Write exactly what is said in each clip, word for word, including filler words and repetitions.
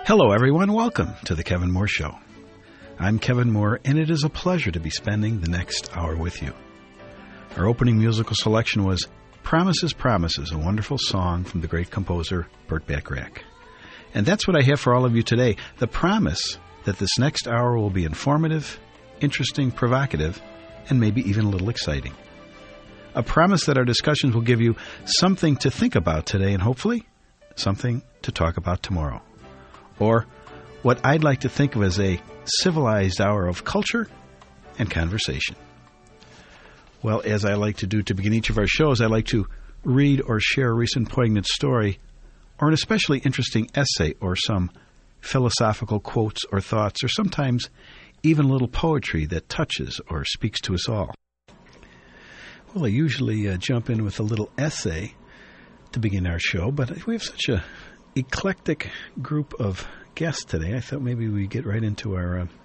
Hello, everyone. Welcome to The Kevin Moore Show. I'm Kevin Moore, and it is a pleasure to be spending the next hour with you. Our opening musical selection was Promises, Promises, a wonderful song from the great composer Burt Bacharach. And that's what I have for all of you today, the promise that this next hour will be informative, interesting, provocative, and maybe even a little exciting. A promise that our discussions will give you something to think about today and hopefully something to talk about tomorrow. Or what I'd like to think of as a civilized hour of culture and conversation. Well, as I like to do to begin each of our shows, I like to read or share a recent poignant story or an especially interesting essay or some philosophical quotes or thoughts or sometimes even a little poetry that touches or speaks to us all. Well, I usually uh, jump in with a little essay to begin our show, but we have such a eclectic group of guests today. I thought maybe we'd get right into our uh,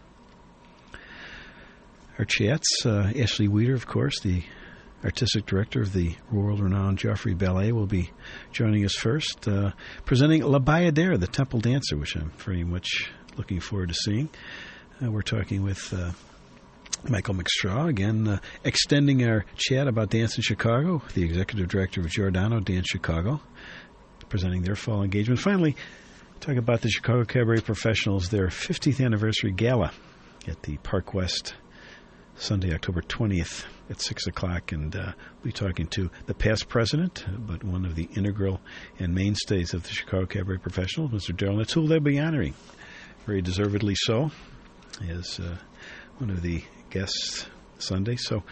our chats. Uh, Ashley Weeder, of course, the artistic director of the world-renowned Joffrey Ballet, will be joining us first, uh, presenting La Bayadère, the Temple Dancer, which I'm very much looking forward to seeing. Uh, we're talking with uh, Michael McStraw, again, uh, extending our chat about Dance in Chicago, the executive director of Giordano Dance Chicago, presenting their fall engagement. Finally, talk about the Chicago Cabaret Professionals, their fiftieth anniversary gala at the Park West, Sunday, October twentieth at six o'clock. And uh, we'll be talking to the past president, but one of the integral and mainstays of the Chicago Cabaret Professionals, Mister Darrell Nitz, who they'll be honoring, very deservedly so, as uh, one of the guests Sunday. So,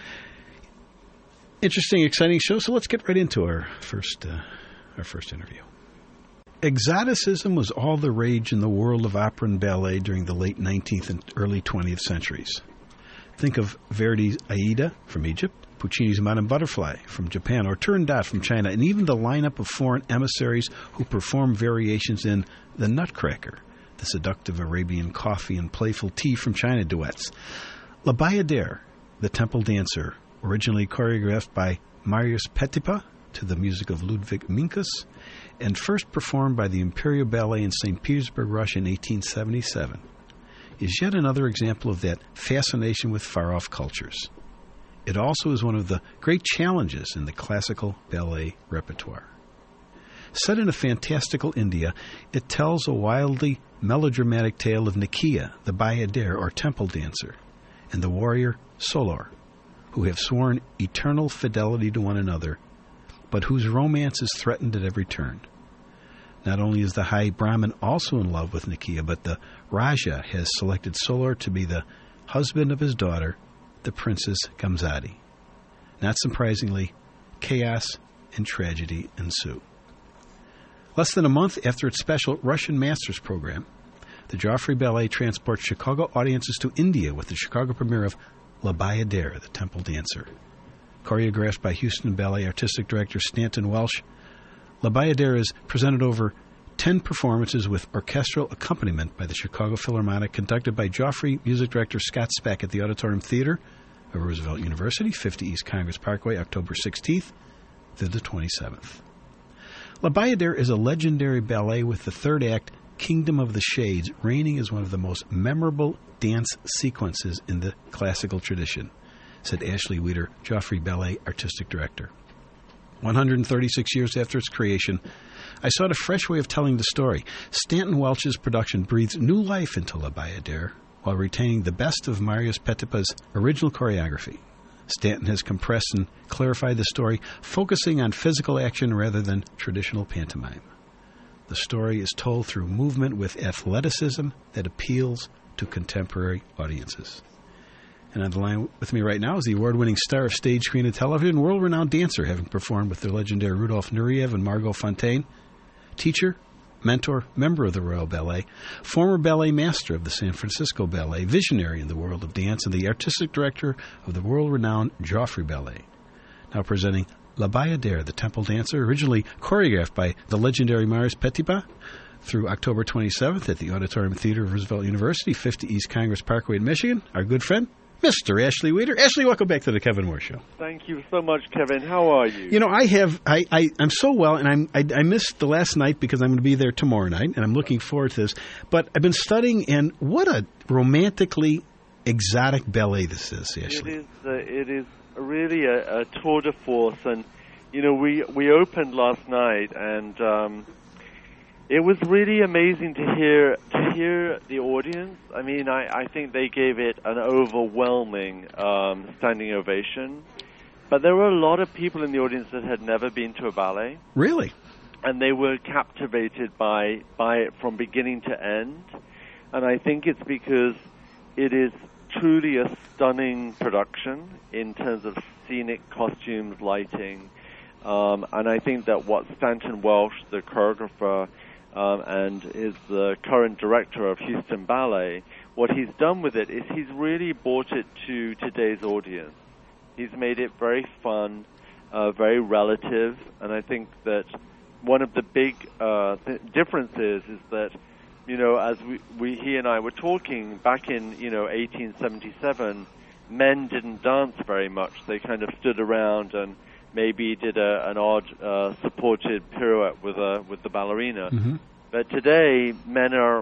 interesting, exciting show. So let's get right into our first uh, our first interview. Exoticism was all the rage in the world of opera and ballet during the late nineteenth and early twentieth centuries. Think of Verdi's Aida from Egypt, Puccini's Madame Butterfly from Japan, or Turandot from China, and even the lineup of foreign emissaries who perform variations in The Nutcracker, the seductive Arabian coffee and playful tea from China duets. La Bayadère, the Temple Dancer, originally choreographed by Marius Petipa to the music of Ludwig Minkus, and first performed by the Imperial Ballet in Saint Petersburg, Russia in eighteen seventy-seven, is yet another example of that fascination with far-off cultures. It also is one of the great challenges in the classical ballet repertoire. Set in a fantastical India, it tells a wildly melodramatic tale of Nakiya, the Bayadère or temple dancer, and the warrior Solor, who have sworn eternal fidelity to one another, but whose romance is threatened at every turn. Not only is the High Brahmin also in love with Nakiya, but the Raja has selected Solor to be the husband of his daughter, the Princess Gamzadi. Not surprisingly, chaos and tragedy ensue. Less than a month after its special Russian Masters program, the Joffrey Ballet transports Chicago audiences to India with the Chicago premiere of La Bayadère, the Temple Dancer. Choreographed by Houston Ballet Artistic Director Stanton Welsh, La Bayadère is presented over ten performances with orchestral accompaniment by the Chicago Philharmonic, conducted by Joffrey Music Director Scott Speck at the Auditorium Theater of Roosevelt University, fifty East Congress Parkway, October sixteenth through the twenty-seventh. La Bayadère is a legendary ballet with the third act, Kingdom of the Shades, reigning as one of the most memorable dance sequences in the classical tradition, said Ashley Weeder, Joffrey Ballet Artistic Director. one hundred thirty-six years after its creation, I sought a fresh way of telling the story. Stanton Welch's production breathes new life into La Bayadère while retaining the best of Marius Petipa's original choreography. Stanton has compressed and clarified the story, focusing on physical action rather than traditional pantomime. The story is told through movement with athleticism that appeals to contemporary audiences. And on the line with me right now is the award-winning star of stage, screen, and television, world-renowned dancer, having performed with the legendary Rudolph Nureyev and Margot Fonteyn, teacher, mentor, member of the Royal Ballet, former ballet master of the San Francisco Ballet, visionary in the world of dance, and the artistic director of the world-renowned Joffrey Ballet. Now presenting La Bayadère, the Temple Dancer, originally choreographed by the legendary Marius Petipa, through October twenty-seventh at the Auditorium Theater of Roosevelt University, fifty East Congress Parkway in Michigan, our good friend, Mister Ashley Weeder. Ashley, welcome back to the Kevin Moore Show. Thank you so much, Kevin. How are you? You know, I have, I, I, I'm so well, and I'm, I, I missed the last night because I'm going to be there tomorrow night, and I'm looking forward to this. But I've been studying, and what a romantically exotic ballet this is, Ashley. It is, uh, it is really a, a tour de force, and, you know, we, we opened last night, and um, it was really amazing to hear to hear the audience. I mean, I, I think they gave it an overwhelming um, standing ovation. But there were a lot of people in the audience that had never been to a ballet. Really? And they were captivated by by it from beginning to end. And I think it's because it is truly a stunning production in terms of scenic costumes, lighting. Um, and I think that what Stanton Welsh, the choreographer, Um, and is the current director of Houston Ballet, what he's done with it is he's really brought it to today's audience. He's made it very fun, uh, very relative, and I think that one of the big uh, th- differences is that, you know, as we, we, he and I were talking, back in, you know, eighteen seventy-seven, men didn't dance very much. They kind of stood around and maybe did a, an odd uh, supported pirouette with a with the ballerina. Mm-hmm. But today, men are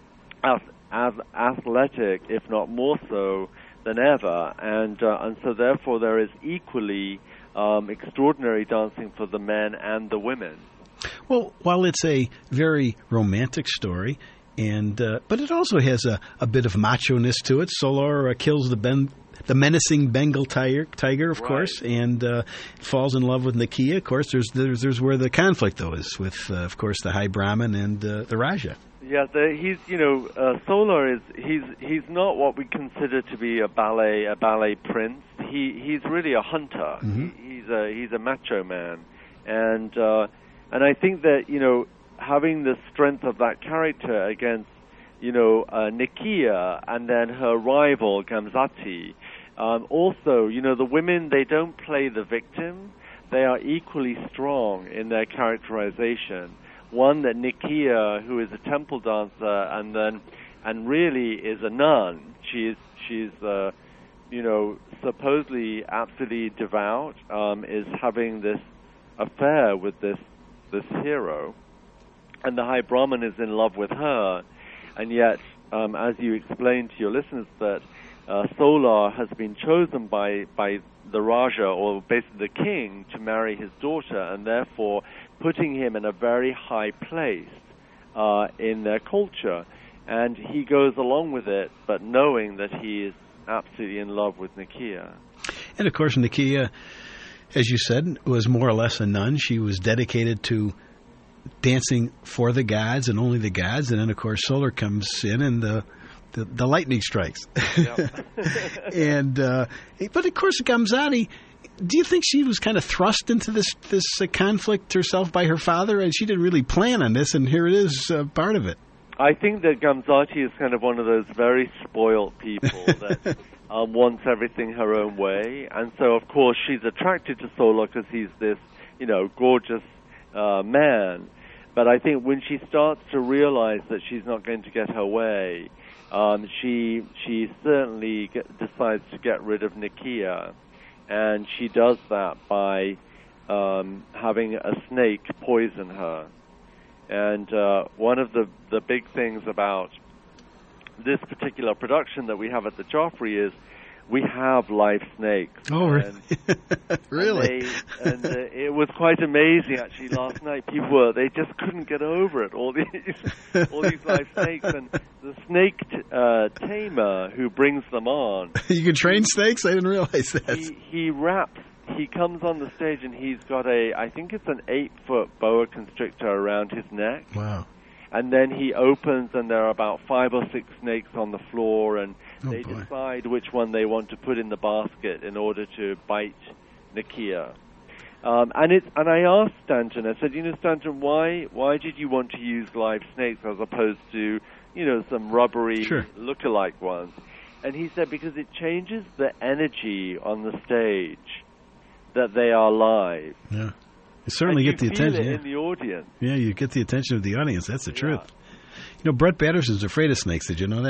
as, as athletic, if not more so, than ever, and uh, and so therefore there is equally um, extraordinary dancing for the men and the women. Well, while it's a very romantic story, and uh, but it also has a, a bit of macho-ness to it. Solar uh, kills the ben- the menacing Bengal tiger, tiger of right. course, and uh, falls in love with Nakia. Of course, there's there's, there's where the conflict, though, is with, uh, of course, the High Brahmin and uh, the Raja. Yeah, the, he's you know uh, Solar is he's he's not what we consider to be a ballet a ballet prince. He he's really a hunter. Mm-hmm. He, he's a he's a macho man, and uh, and I think that you know having the strength of that character against you know uh, Nakia and then her rival Gamzati. Um, also, you know the women, they don't play the victim. They are equally strong in their characterization. One, that Nakia, who is a temple dancer, and then, and really is a nun. She is, she's, uh, you know, supposedly absolutely devout. Um, is having this affair with this this hero, and the High Brahmin is in love with her, and yet, um, as you explained to your listeners, that uh, Solar has been chosen by by the Raja, or basically the king, to marry his daughter, and therefore putting him in a very high place uh, in their culture. And he goes along with it, but knowing that he is absolutely in love with Nakia. And, of course, Nakia, as you said, was more or less a nun. She was dedicated to dancing for the gods and only the gods. And then, of course, Solar comes in and the the, the lightning strikes. Yep. and uh, But, of course, Gamzati, do you think she was kind of thrust into this this uh, conflict herself by her father? And she didn't really plan on this, and here it is, uh, part of it. I think that Gamzati is kind of one of those very spoiled people that um, wants everything her own way. And so, of course, she's attracted to Solar because he's this, you know, gorgeous uh, man. But I think when she starts to realize that she's not going to get her way, um, she she certainly get, decides to get rid of Nakia. And she does that by um, having a snake poison her. And uh, one of the, the big things about this particular production that we have at the Joffrey is we have live snakes. Oh, really? And, really? And, they, and uh, it was quite amazing, actually, last night. People were, they just couldn't get over it, all these all these live snakes. And the snake t- uh, tamer who brings them on... You can train snakes? I didn't realize that. He, he wraps... He comes on the stage and he's got a, I think it's an eight-foot boa constrictor around his neck. Wow. And then he opens and there are about five or six snakes on the floor, and oh, they boy. decide which one they want to put in the basket in order to bite Nakia. Um, and it's and I asked Stanton, I said, you know, Stanton, why why did you want to use live snakes as opposed to, you know, some rubbery sure. look-alike ones? And he said, because it changes the energy on the stage that they are live. Yeah. You certainly and get the you feel attention. it Yeah. in the audience. Yeah, you get the attention of the audience. That's the Yeah. truth. You know, Brett Batterson's afraid of snakes. Did you know that? I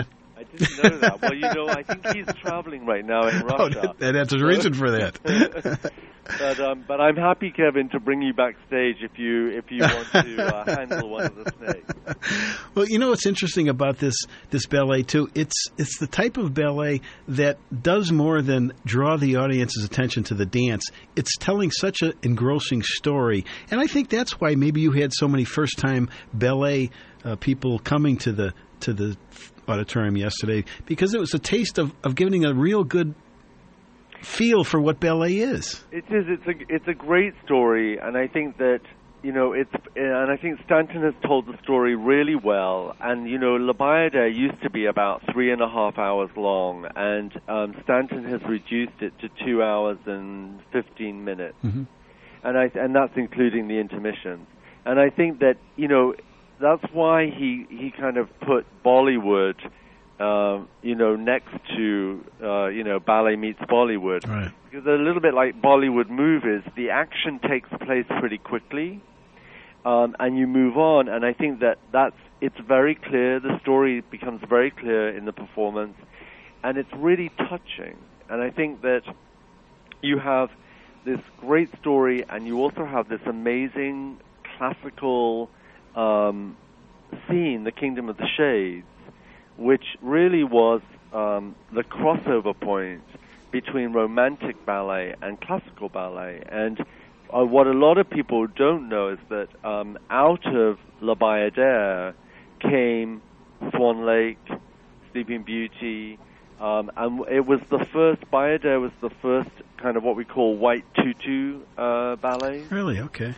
didn't know that. Well, you know, I think he's traveling right now in Russia. Oh, that, that's a reason for that. But um, but I'm happy, Kevin, to bring you backstage if you if you want to uh, handle one of the snakes. Well, you know what's interesting about this this ballet too? It's it's the type of ballet that does more than draw the audience's attention to the dance. It's telling such an engrossing story, and I think that's why maybe you had so many first time ballet uh, people coming to the to the auditorium yesterday, because it was a taste of, of giving a real good feel for what ballet is. It is. It's a it's a great story, and I think that you know it's and I think Stanton has told the story really well. And you know, La Bayadere used to be about three and a half hours long, and um, Stanton has reduced it to two hours and fifteen minutes, mm-hmm. and I and that's including the intermissions. And I think that you know that's why he he kind of put Bollywood. Uh, you know, next to, uh, you know, ballet meets Bollywood. Right. Because they're a little bit like Bollywood movies. The action takes place pretty quickly, um, and you move on. And I think that that's, it's very clear. The story becomes very clear in the performance, and it's really touching. And I think that you have this great story, and you also have this amazing classical um, scene, The Kingdom of the Shades, which really was um, the crossover point between romantic ballet and classical ballet. And uh, what a lot of people don't know is that um, out of La Bayadere came Swan Lake, Sleeping Beauty, um, and it was the first, Bayadere was the first kind of what we call white tutu uh, ballet. Really? Okay.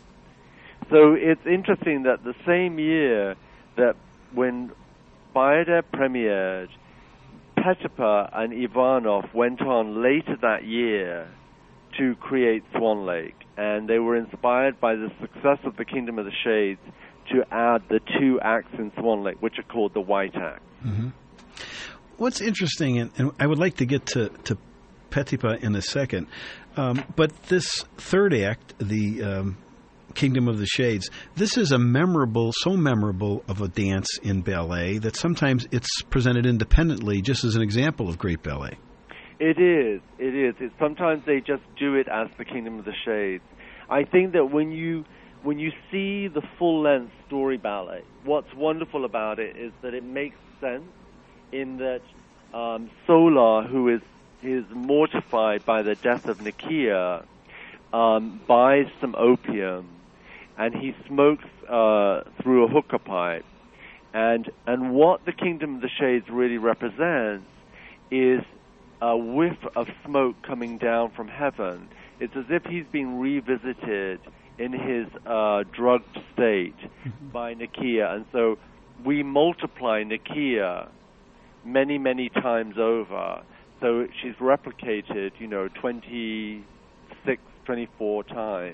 So it's interesting that the same year that when Bayadere premiered, Petipa and Ivanov went on later that year to create Swan Lake, and they were inspired by the success of The Kingdom of the Shades to add the two acts in Swan Lake, which are called the White Acts. Mm-hmm. What's interesting, and, and I would like to get to, to Petipa in a second, um, but this third act, the um, Kingdom of the Shades, this is a memorable, so memorable of a dance in ballet that sometimes it's presented independently, just as an example of great ballet. It is, it is. It's, sometimes they just do it as the Kingdom of the Shades. I think that when you when you see the full-length story ballet, what's wonderful about it is that it makes sense in that um, Solar, who is is mortified by the death of Nakia, um, buys some opium, and he smokes uh, through a hookah pipe. And and what the Kingdom of the Shades really represents is a whiff of smoke coming down from heaven. It's as if he's been revisited in his uh, drugged state mm-hmm. by Nakia. And so we multiply Nakia many, many times over. So she's replicated, you know, twenty-six, twenty-four times.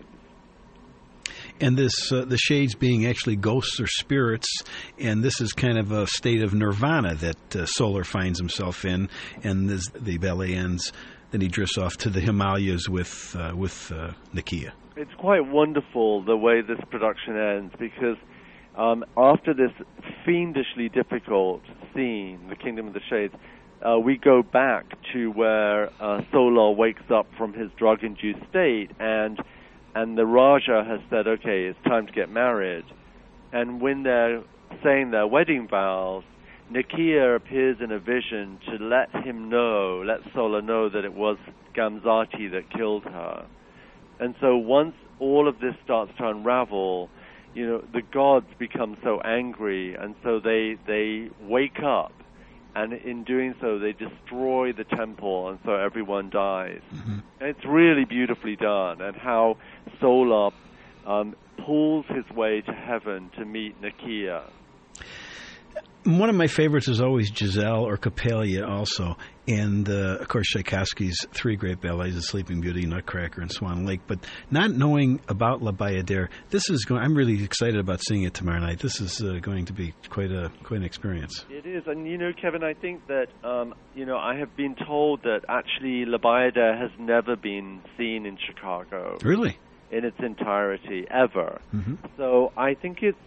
And this, uh, the shades being actually ghosts or spirits, and this is kind of a state of nirvana that uh, Solar finds himself in, and this, the ballet ends, then he drifts off to the Himalayas with uh, with uh, Nakia. It's quite wonderful the way this production ends, because um, after this fiendishly difficult scene, The Kingdom of the Shades, uh, we go back to where uh, Solar wakes up from his drug-induced state, and And the Raja has said, okay, it's time to get married. And when they're saying their wedding vows, Nakia appears in a vision to let him know, let Solar know that it was Gamzati that killed her. And so once all of this starts to unravel, you know, the gods become so angry, and so they they wake up. And in doing so, they destroy the temple, and so everyone dies. Mm-hmm. And it's really beautifully done, and how Solar um, pulls his way to heaven to meet Nakia. One of my favorites is always Giselle or Coppelia also. And, uh, of course, Tchaikovsky's three great ballets, The Sleeping Beauty, Nutcracker, and Swan Lake. But not knowing about La Bayadere, this is going, I'm really excited about seeing it tomorrow night. This is uh, going to be quite a quite an experience. It is. And, you know, Kevin, I think that, um, you know, I have been told that actually La Bayadere has never been seen in Chicago. Really? In its entirety, ever. Mm-hmm. So I think it's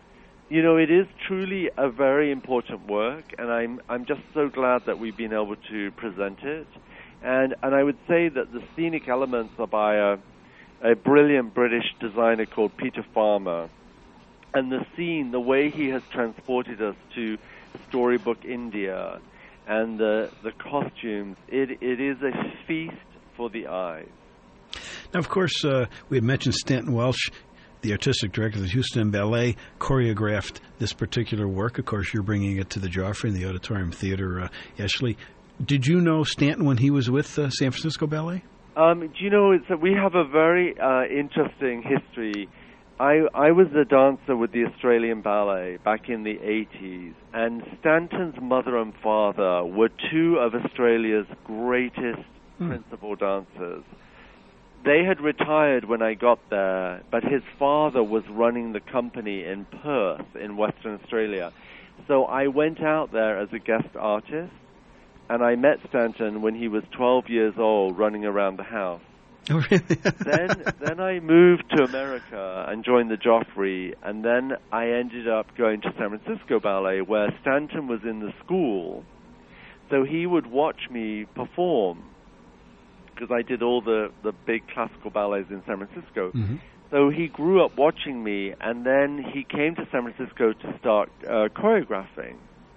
you know, it is truly a very important work, and I'm I'm just so glad that we've been able to present it. And and I would say that the scenic elements are by a, a brilliant British designer called Peter Farmer. And the scene, the way he has transported us to Storybook India and the the costumes, it it is a feast for the eyes. Now, of course, uh, we had mentioned Stanton Welsh, the artistic director of the Houston Ballet, choreographed this particular work. Of course, you're bringing it to the Joffrey and the Auditorium Theater, uh, Ashley. Did you know Stanton when he was with uh, San Francisco Ballet? Um, do you know, it's a, we have a very uh, interesting history. I, I was a dancer with the Australian Ballet back in the eighties, and Stanton's mother and father were two of Australia's greatest mm. principal dancers. They had retired when I got there, but his father was running the company in Perth in Western Australia. So I went out there as a guest artist, and I met Stanton when he was twelve years old running around the house. Oh, really? then then I moved to America and joined the Joffrey, and then I ended up going to San Francisco Ballet, where Stanton was in the school. So he would watch me perform, because I did all the, the big classical ballets in San Francisco. Mm-hmm. So he grew up watching me, and then he came to San Francisco to start uh, choreographing.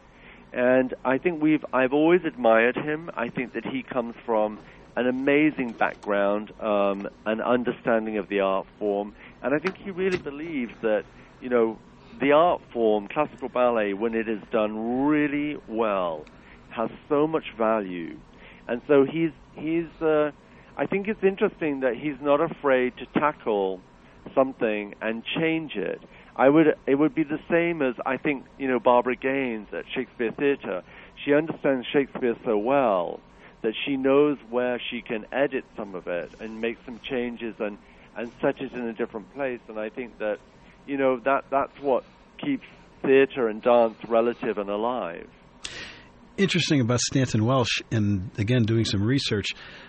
And I think we've I've always admired him. I think that he comes from an amazing background, um, an understanding of the art form, and I think he really believes that, you know, the art form, classical ballet, when it is done really well, has so much value. And so he's he's. Uh, I think it's interesting that he's not afraid to tackle something and change it. I would. It would be the same as, I think, you know, Barbara Gaines at Shakespeare Theatre. She understands Shakespeare so well that she knows where she can edit some of it and make some changes and, and set it in a different place. And I think that, you know, that that's what keeps theatre and dance relative and alive. Interesting about Stanton Welsh, and again, doing some research,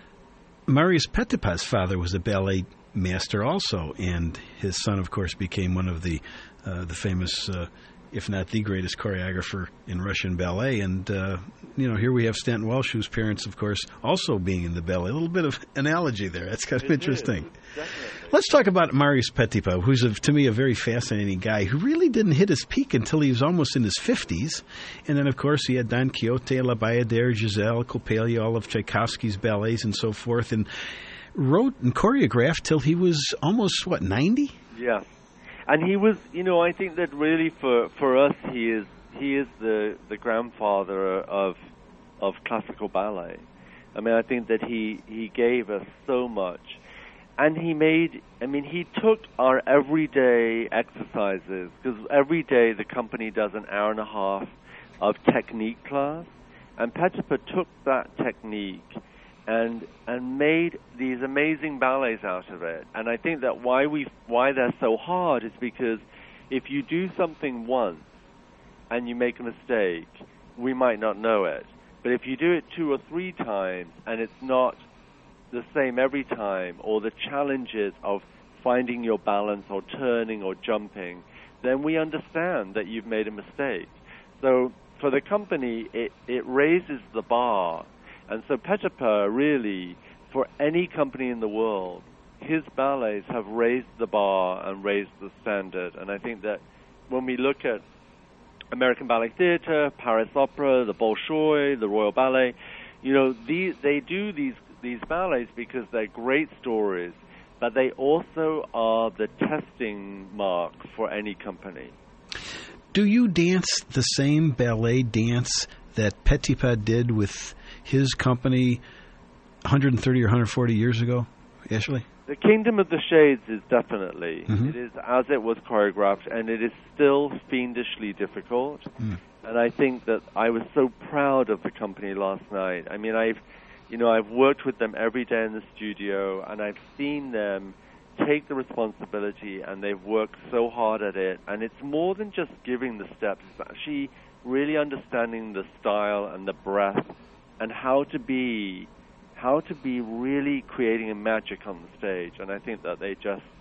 Marius Petipa's father was a ballet master also, and his son, of course, became one of the uh, the famous, uh, if not the greatest choreographer in Russian ballet. And, uh, you know, here we have Stanton Welsh, whose parents, of course, also being in the ballet. A little bit of analogy there. That's kind of it interesting. Is, Let's talk about Marius Petipa, who's, a, to me, a very fascinating guy who really didn't hit his peak until he was almost in his fifties. And then, of course, he had Don Quixote, La Bayadere, Giselle, Coppelia, all of Tchaikovsky's ballets and so forth, and wrote and choreographed till he was almost, what, ninety? Yeah. And he was, you know, I think that really for, for us, he is he is the, the grandfather of of classical ballet. I mean, I think that he, he gave us so much. And he made, I mean, he took our everyday exercises, because every day the company does an hour and a half of technique class, and Petipa took that technique and and made these amazing ballets out of it. And I think that why we why they're so hard is because if you do something once and you make a mistake, we might not know it. But if you do it two or three times and it's not the same every time, or the challenges of finding your balance or turning or jumping, then we understand that you've made a mistake. So for the company, it, it raises the bar. And so Petipa really, for any company in the world, his ballets have raised the bar and raised the standard. And I think that when we look at American Ballet Theatre, Paris Opera, the Bolshoi, the Royal Ballet, you know, these, they do these these ballets because they're great stories, but they also are the testing mark for any company. Do you dance the same ballet dance that Petipa did with his company one hundred thirty or one hundred forty years ago, Ashley? The Kingdom of the Shades is definitely. Mm-hmm. It is as it was choreographed, and it is still fiendishly difficult. Mm. And I think that I was so proud of the company last night. I mean, I've, you know, I've worked with them every day in the studio, and I've seen them take the responsibility, and they've worked so hard at it. And it's more than just giving the steps. It's actually really understanding the style and the breath and how to be how to be really creating a magic on the stage. And I think that they just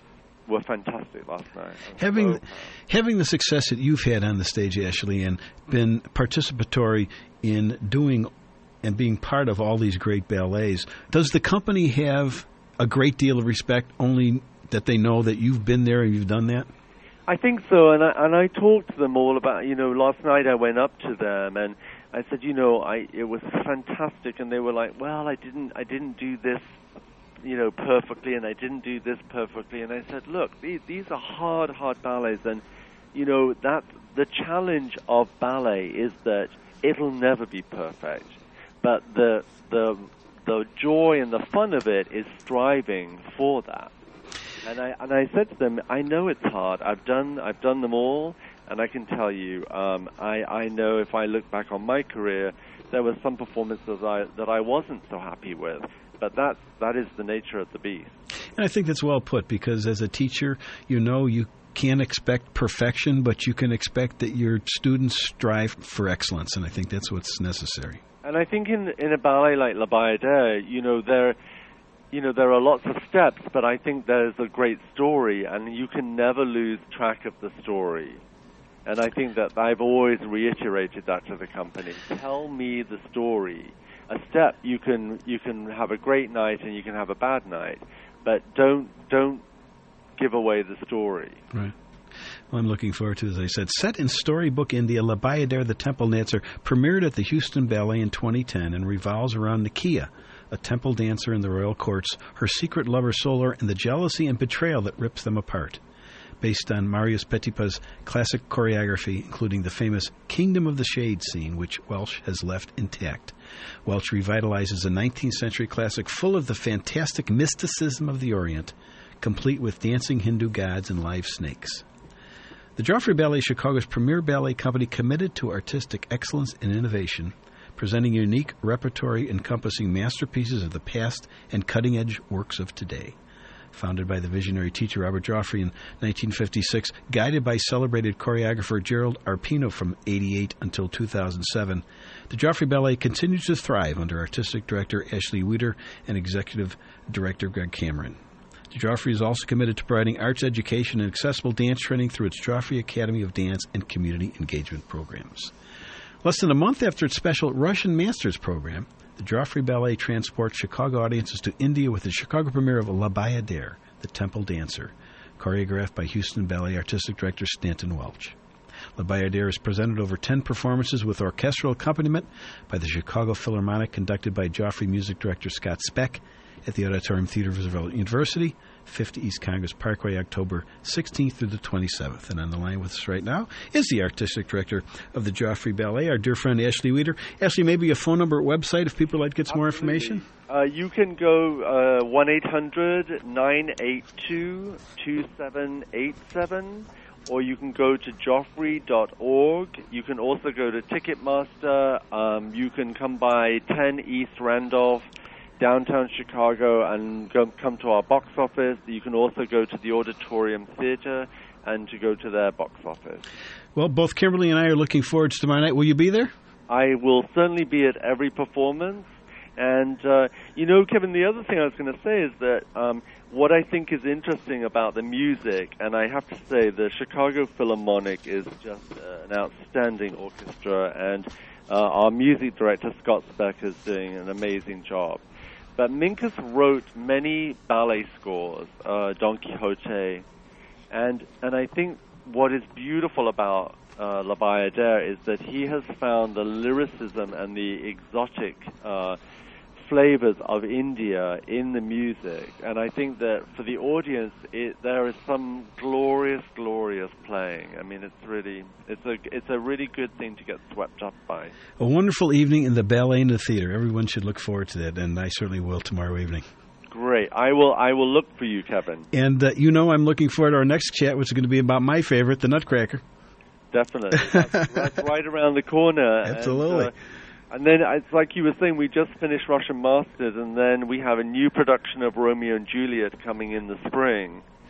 were fantastic last night. Having so having the success that you've had on the stage, Ashley, and been participatory in doing and being part of all these great ballets, does the company have a great deal of respect only that they know that you've been there and you've done that? I think so, and I, and I talked to them all about, you know, last night I went up to them and I said, you know, I it was fantastic, and they were like, well, I didn't I didn't do this, you know, perfectly, and I didn't do this perfectly, and I said, look, these these are hard, hard ballets, and you know that the challenge of ballet is that it'll never be perfect, but the the the joy and the fun of it is striving for that. And I and I said to them, I know it's hard. I've done I've done them all, and I can tell you, um, I I know if I look back on my career, there were some performances I, that I wasn't so happy with. But that that is the nature of the beast. And I think that's well put, because as a teacher, you know you can't expect perfection, but you can expect that your students strive for excellence, and I think that's what's necessary. And I think in in a ballet like La Bayadère, you know, there you know there are lots of steps, but I think there's a great story, and you can never lose track of the story. And I think that I've always reiterated that to the company. Tell me the story. A step, you can you can have a great night and you can have a bad night, but don't don't give away the story. Right. Well, I'm looking forward to, as I said, set in storybook India, La Bayadère, the Temple Dancer, premiered at the Houston Ballet in twenty ten and revolves around Nakia, a temple dancer in the royal courts, her secret lover Solar, and the jealousy and betrayal that rips them apart. Based on Marius Petipa's classic choreography, including the famous Kingdom of the Shades scene, which Welsh has left intact. Welsh revitalizes a nineteenth century classic full of the fantastic mysticism of the Orient, complete with dancing Hindu gods and live snakes. The Joffrey Ballet, Chicago's premier ballet company committed to artistic excellence and innovation, presenting a unique repertory encompassing masterpieces of the past and cutting-edge works of today. Founded by the visionary teacher Robert Joffrey in nineteen fifty-six, guided by celebrated choreographer Gerald Arpino from eighty-eight until two thousand seven, the Joffrey Ballet continues to thrive under artistic director Ashley Weeder and executive director Greg Cameron. The Joffrey is also committed to providing arts education and accessible dance training through its Joffrey Academy of Dance and community engagement programs. Less than a month after its special Russian Masters program, the Joffrey Ballet transports Chicago audiences to India with the Chicago premiere of La Bayadère, the Temple Dancer, choreographed by Houston Ballet artistic director Stanton Welch. La Bayadère is presented over ten performances with orchestral accompaniment by the Chicago Philharmonic, conducted by Joffrey music director Scott Speck at the Auditorium Theater of Roosevelt University, fifty East Congress Parkway, October sixteenth through the twenty-seventh. And on the line with us right now is the artistic director of the Joffrey Ballet, our dear friend Ashley Weeder. Ashley, maybe a phone number or website if people would like to get some more information? Uh, you can go uh, one eight hundred nine eight two two seven eight seven, or you can go to joffrey dot org. You can also go to Ticketmaster. Um, you can come by ten East Randolph, downtown Chicago, and go, come to our box office. You can also go to the Auditorium Theater and to go to their box office. Well, both Kimberly and I are looking forward to tomorrow night. Will you be there? I will certainly be at every performance. And, uh, you know, Kevin, the other thing I was going to say is that um, what I think is interesting about the music, and I have to say the Chicago Philharmonic is just uh, an outstanding orchestra, and uh, our music director, Scott Speck, is doing an amazing job. But Minkus wrote many ballet scores, uh, Don Quixote, and and I think what is beautiful about uh, La Bayadère is that he has found the lyricism and the exotic uh, flavors of India in the music, and I think that for the audience, it, there is some glorious, glorious playing. I mean, it's really, it's a, it's a really good thing to get swept up by. A wonderful evening in the ballet and the theater. Everyone should look forward to that, and I certainly will tomorrow evening. Great. I will. I will look for you, Kevin. And uh, you know, I'm looking forward to our next chat, which is going to be about my favorite, the Nutcracker. Definitely, that's, that's right around the corner. Absolutely. And, uh, And then, it's like you were saying, we just finished Russian Masters, and then we have a new production of Romeo and Juliet coming in the spring.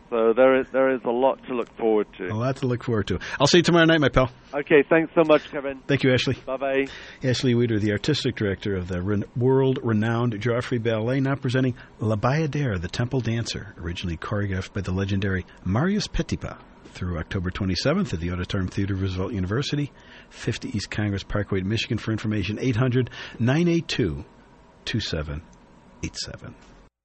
So there is there is a lot to look forward to. A lot to look forward to. I'll see you tomorrow night, my pal. Okay, thanks so much, Kevin. Thank you, Ashley. Bye-bye. Ashley Weeder, the artistic director of the re- world-renowned Joffrey Ballet, now presenting La Bayadère, the Temple Dancer, originally choreographed by the legendary Marius Petipa, through October twenty-seventh at the Auditorium Theater of Roosevelt University, fifty East Congress Parkway, Michigan. For information, eight hundred, nine eight two, two seven eight seven.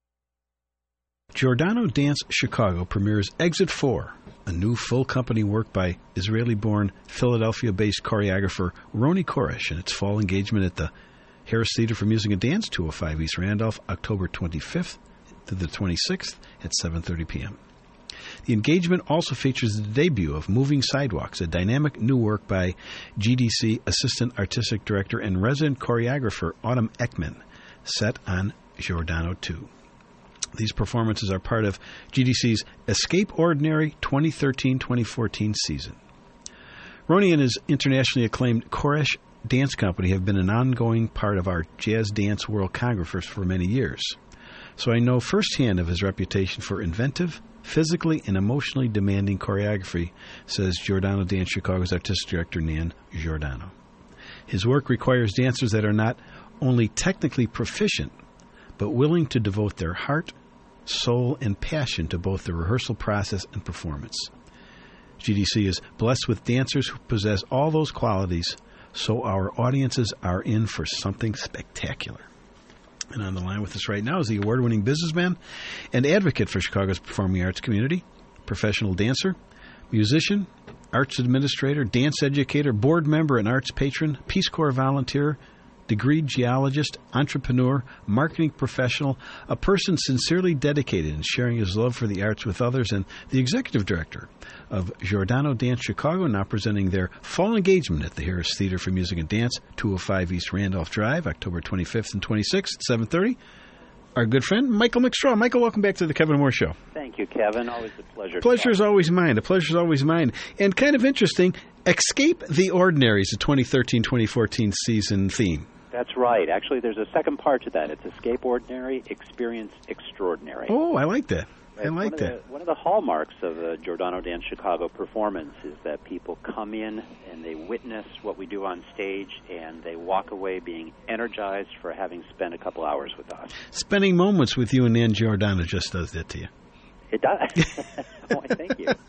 Giordano Dance Chicago premieres Exit four, a new full-company work by Israeli-born, Philadelphia-based choreographer Roni Koresh, in its fall engagement at the Harris Theater for Music and Dance, two oh five East Randolph, October twenty-fifth to the twenty-sixth at seven thirty p.m. The engagement also features the debut of Moving Sidewalks, a dynamic new work by G D C Assistant Artistic Director and resident choreographer Autumn Ekman, set on Giordano two. These performances are part of G D C's Escape Ordinary twenty thirteen twenty fourteen season. Roni and his internationally acclaimed Koresh Dance Company have been an ongoing part of our Jazz Dance World Congress for many years, so I know firsthand of his reputation for inventive, physically and emotionally demanding choreography, says Giordano Dance Chicago's artistic director Nan Giordano. His work requires dancers that are not only technically proficient, but willing to devote their heart, soul, and passion to both the rehearsal process and performance. G D C is blessed with dancers who possess all those qualities, so our audiences are in for something spectacular. And on the line with us right now is the award-winning businessman and advocate for Chicago's performing arts community, professional dancer, musician, arts administrator, dance educator, board member and arts patron, Peace Corps volunteer, degreed geologist, entrepreneur, marketing professional, a person sincerely dedicated in sharing his love for the arts with others, and the executive director of Giordano Dance Chicago, now presenting their fall engagement at the Harris Theater for Music and Dance, two oh five East Randolph Drive, October twenty-fifth and twenty-sixth at seven thirty. Our good friend, Michael McStraw. Michael, welcome back to the Kevin Moore Show. Thank you, Kevin. Always a pleasure. Pleasure is always mine. The pleasure is always mine. And kind of interesting, Escape the Ordinary is the twenty thirteen twenty fourteen season theme. That's right. Actually, there's a second part to that. It's Escape Ordinary, Experience Extraordinary. Oh, I like that. Right. I like one that. Of the, one of the hallmarks of a Giordano Dance Chicago performance is that people come in and they witness what we do on stage, and they walk away being energized for having spent a couple hours with us. Spending moments with you and Nan Giordano just does that to you. It does. Oh, thank you.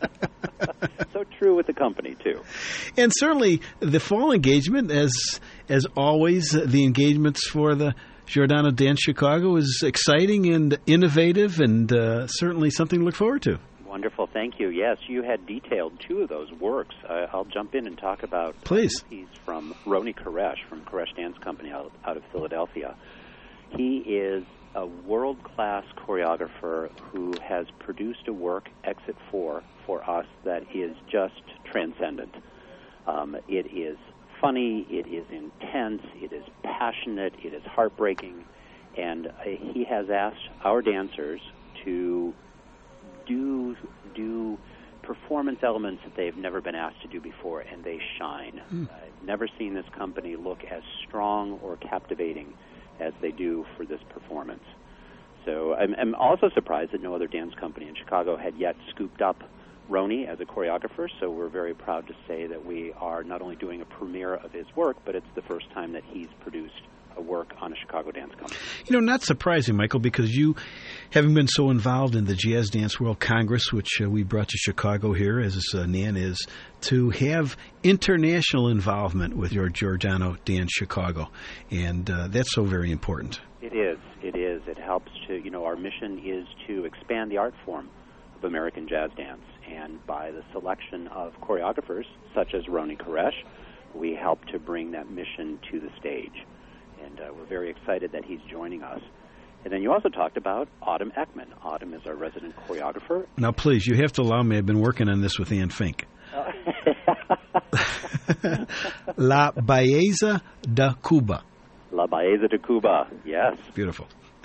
So true with the company, too. And certainly the fall engagement, as as always, the engagements for the Giordano Dance Chicago is exciting and innovative, and uh, certainly something to look forward to. Wonderful. Thank you. Yes, you had detailed two of those works. Uh, I'll jump in and talk about Please. a piece from Roni Koresh from Koresh Dance Company out, out of Philadelphia. He is a world-class choreographer who has produced a work, Exit four, for us that is just transcendent. Um, it is funny, it is intense, it is passionate, it is heartbreaking, and uh, he has asked our dancers to do do performance elements that they've never been asked to do before, and they shine. Mm. I've never seen this company look as strong or captivating as they do for this performance. So I'm, I'm also surprised that no other dance company in Chicago had yet scooped up Roni as a choreographer, so we're very proud to say that we are not only doing a premiere of his work, but it's the first time that he's produced a work on a Chicago dance company. You know, not surprising, Michael, because you, having been so involved in the Jazz Dance World Congress, which uh, we brought to Chicago here, as uh, Nan is, to have international involvement with your Giordano Dance Chicago, and uh, that's so very important. It is. It is. It helps to, you know, our mission is to expand the art form of American jazz dance, and by the selection of choreographers such as Roni Koresh, we help to bring that mission to the stage. And uh, we're very excited that he's joining us. And then you also talked about Autumn Ekman. Autumn is our resident choreographer. Now, please, you have to allow me. I've been working on this with Ann Fink. La Belleza de Cuba. La Belleza de Cuba, yes. Beautiful.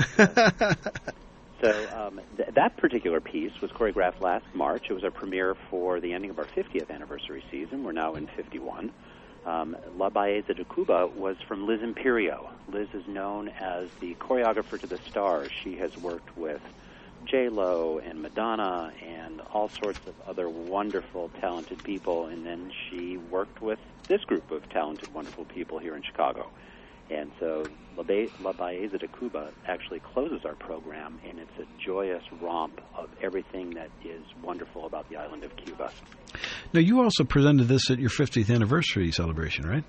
So um, th- that particular piece was choreographed last March. It was our premiere for the ending of our fiftieth anniversary season. We're now in fifty-one. Um, La Belleza de Cuba was from Liz Imperio. Liz is known as the choreographer to the stars. She has worked with J-Lo and Madonna and all sorts of other wonderful, talented people. And then she worked with this group of talented, wonderful people here in Chicago. And so La, Be- La Belleza de Cuba actually closes our program, and it's a joyous romp of everything that is wonderful about the island of Cuba. Now, you also presented this at your fiftieth anniversary celebration, right?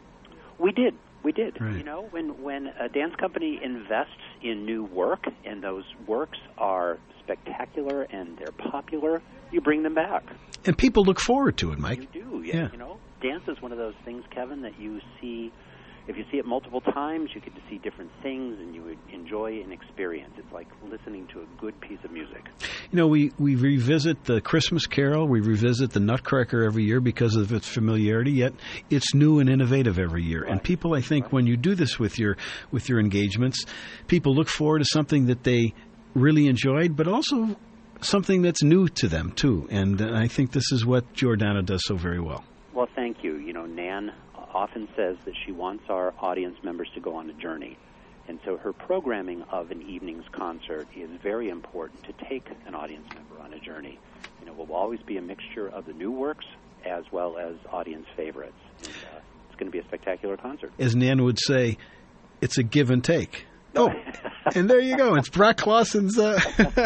We did. We did. Right. You know, when, when a dance company invests in new work, and those works are spectacular and they're popular, you bring them back. And people look forward to it, Mike. You do, yeah. Yeah. You know, dance is one of those things, Kevin, that you see. If you see it multiple times, you get to see different things, and you would enjoy an experience. It's like listening to a good piece of music. You know, we, we revisit the Christmas Carol, we revisit the Nutcracker every year because of its familiarity, yet it's new and innovative every year. Right. And people, I think, Right. when you do this with your with your engagements, people look forward to something that they really enjoyed, but also something that's new to them, too. And uh, I think this is what Giordano does so very well. Well, thank you. You know, Nan often says that she wants our audience members to go on a journey. And so her programming of an evening's concert is very important to take an audience member on a journey. You know, it will always be a mixture of the new works as well as audience favorites. And, uh, it's going to be a spectacular concert. As Nan would say, it's a give and take. Oh, and there you go. It's Brock Clausen's. Uh...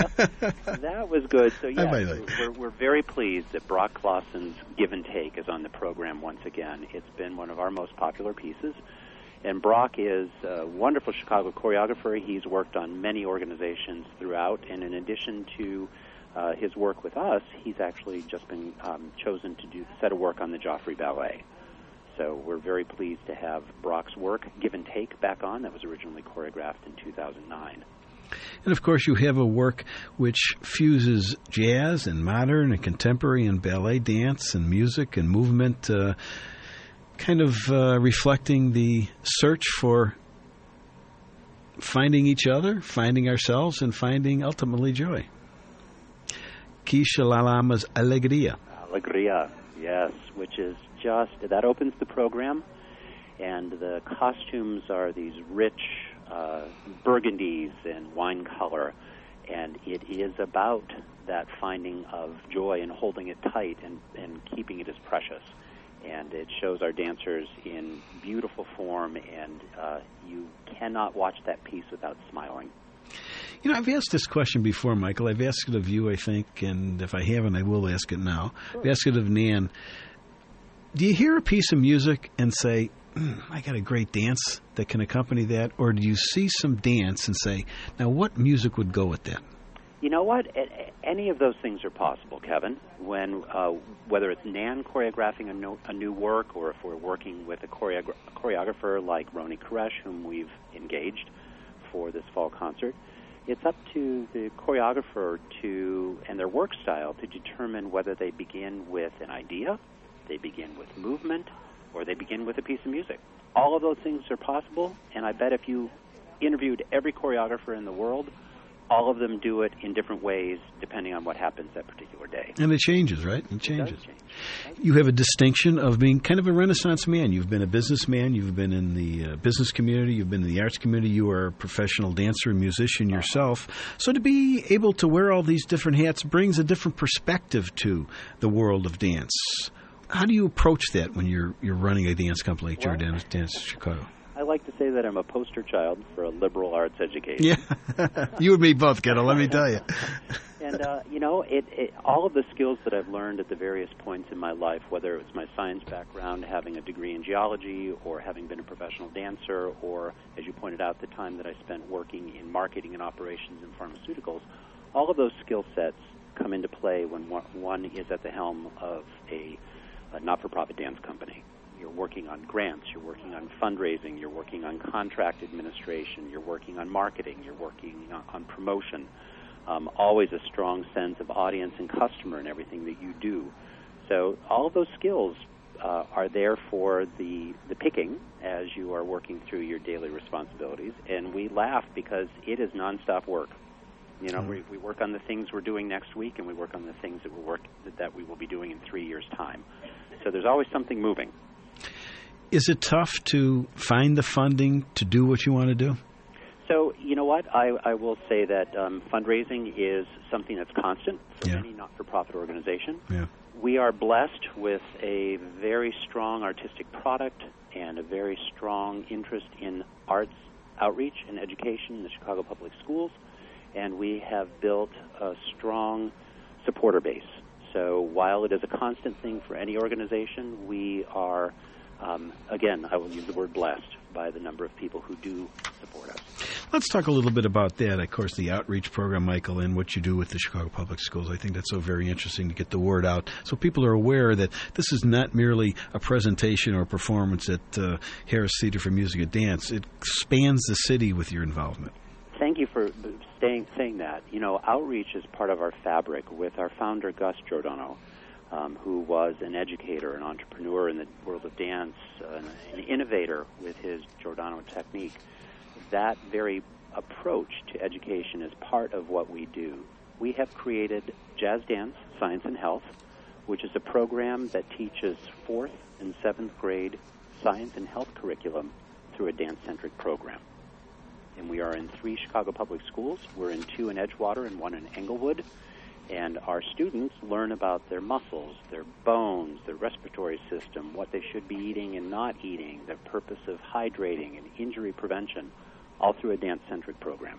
That was good. So, yeah, Bye-bye. we're, we're very pleased that Brock Clausen's Give and Take is on the program once again. It's been one of our most popular pieces. And Brock is a wonderful Chicago choreographer. He's worked on many organizations throughout. And in addition to uh, his work with us, he's actually just been um, chosen to do the set of work on the Joffrey Ballet. So we're very pleased to have Brock's work, Give and Take, back on. That was originally choreographed in two thousand nine. And, of course, you have a work which fuses jazz and modern and contemporary and ballet dance and music and movement, uh, kind of uh, reflecting the search for finding each other, finding ourselves, and finding, ultimately, joy. Quiche Lalama's Alegria. Alegria, yes, which is just, that opens the program, and the costumes are these rich uh, burgundies and wine color, and it is about that finding of joy and holding it tight and, and keeping it as precious. And it shows our dancers in beautiful form, and uh, you cannot watch that piece without smiling. You know, I've asked this question before, Michael. I've asked it of you, I think, and if I haven't, I will ask it now. Sure. I've asked it of Nan. Do you hear a piece of music and say, mm, I got a great dance that can accompany that? Or do you see some dance and say, now what music would go with that? You know what? A- any of those things are possible, Kevin. When uh, whether it's Nan choreographing a, no- a new work, or if we're working with a, choreogra- a choreographer like Roni Koresh, whom we've engaged for this fall concert, it's up to the choreographer to and their work style to determine whether they begin with an idea, they begin with movement, or they begin with a piece of music. All of those things are possible, and I bet if you interviewed every choreographer in the world, all of them do it in different ways depending on what happens that particular day. And it changes, right? It changes. It does change. You have a distinction of being kind of a Renaissance man. You've been a businessman. You've been in the uh, business community. You've been in the arts community. You are a professional dancer and musician yourself. So to be able to wear all these different hats brings a different perspective to the world of dance. How do you approach that when you're you're running a dance company like Well, Giordano Dance Chicago? I like to say that I'm a poster child for a liberal arts education. Yeah, you and me both, Kendall, let me tell you. And, uh, you know, it, it, all of the skills that I've learned at the various points in my life, whether it was my science background, having a degree in geology, or having been a professional dancer, or, as you pointed out, the time that I spent working in marketing and operations in pharmaceuticals, all of those skill sets come into play when one is at the helm of a, a not-for-profit dance company. You're working on grants, you're working on fundraising, you're working on contract administration, you're working on marketing, you're working on, on promotion. Um, always a strong sense of audience and customer in everything that you do. So all of those skills uh, are there for the, the picking as you are working through your daily responsibilities. And we laugh because it is nonstop work. You know, mm-hmm. we, we work on the things we're doing next week, and we work on the things that, we're work, that we will be doing in three years' time. So there's always something moving. Is it tough to find the funding to do what you want to do? So, you know what? I, I will say that um, fundraising is something that's constant for yeah. any not-for-profit organization. Yeah. We are blessed with a very strong artistic product and a very strong interest in arts outreach and education in the Chicago Public Schools, and we have built a strong supporter base. So while it is a constant thing for any organization, we are, um, again, I will use the word blessed by the number of people who do support us. Let's talk a little bit about that. Of course, the outreach program, Michael, and what you do with the Chicago Public Schools. I think that's so very interesting to get the word out so people are aware that this is not merely a presentation or a performance at uh, Harris Theater for Music and Dance. It spans the city with your involvement. Thank you for staying, saying that. You know, outreach is part of our fabric with our founder, Gus Giordano, um, who was an educator, an entrepreneur in the world of dance, uh, an innovator with his Giordano technique. That very approach to education is part of what we do. We have created Jazz Dance, Science and Health, which is a program that teaches fourth and seventh grade science and health curriculum through a dance-centric program. And we are in three Chicago Public Schools. We're in two in Edgewater and one in Englewood. And our students learn about their muscles, their bones, their respiratory system, what they should be eating and not eating, the purpose of hydrating and injury prevention, all through a dance-centric program.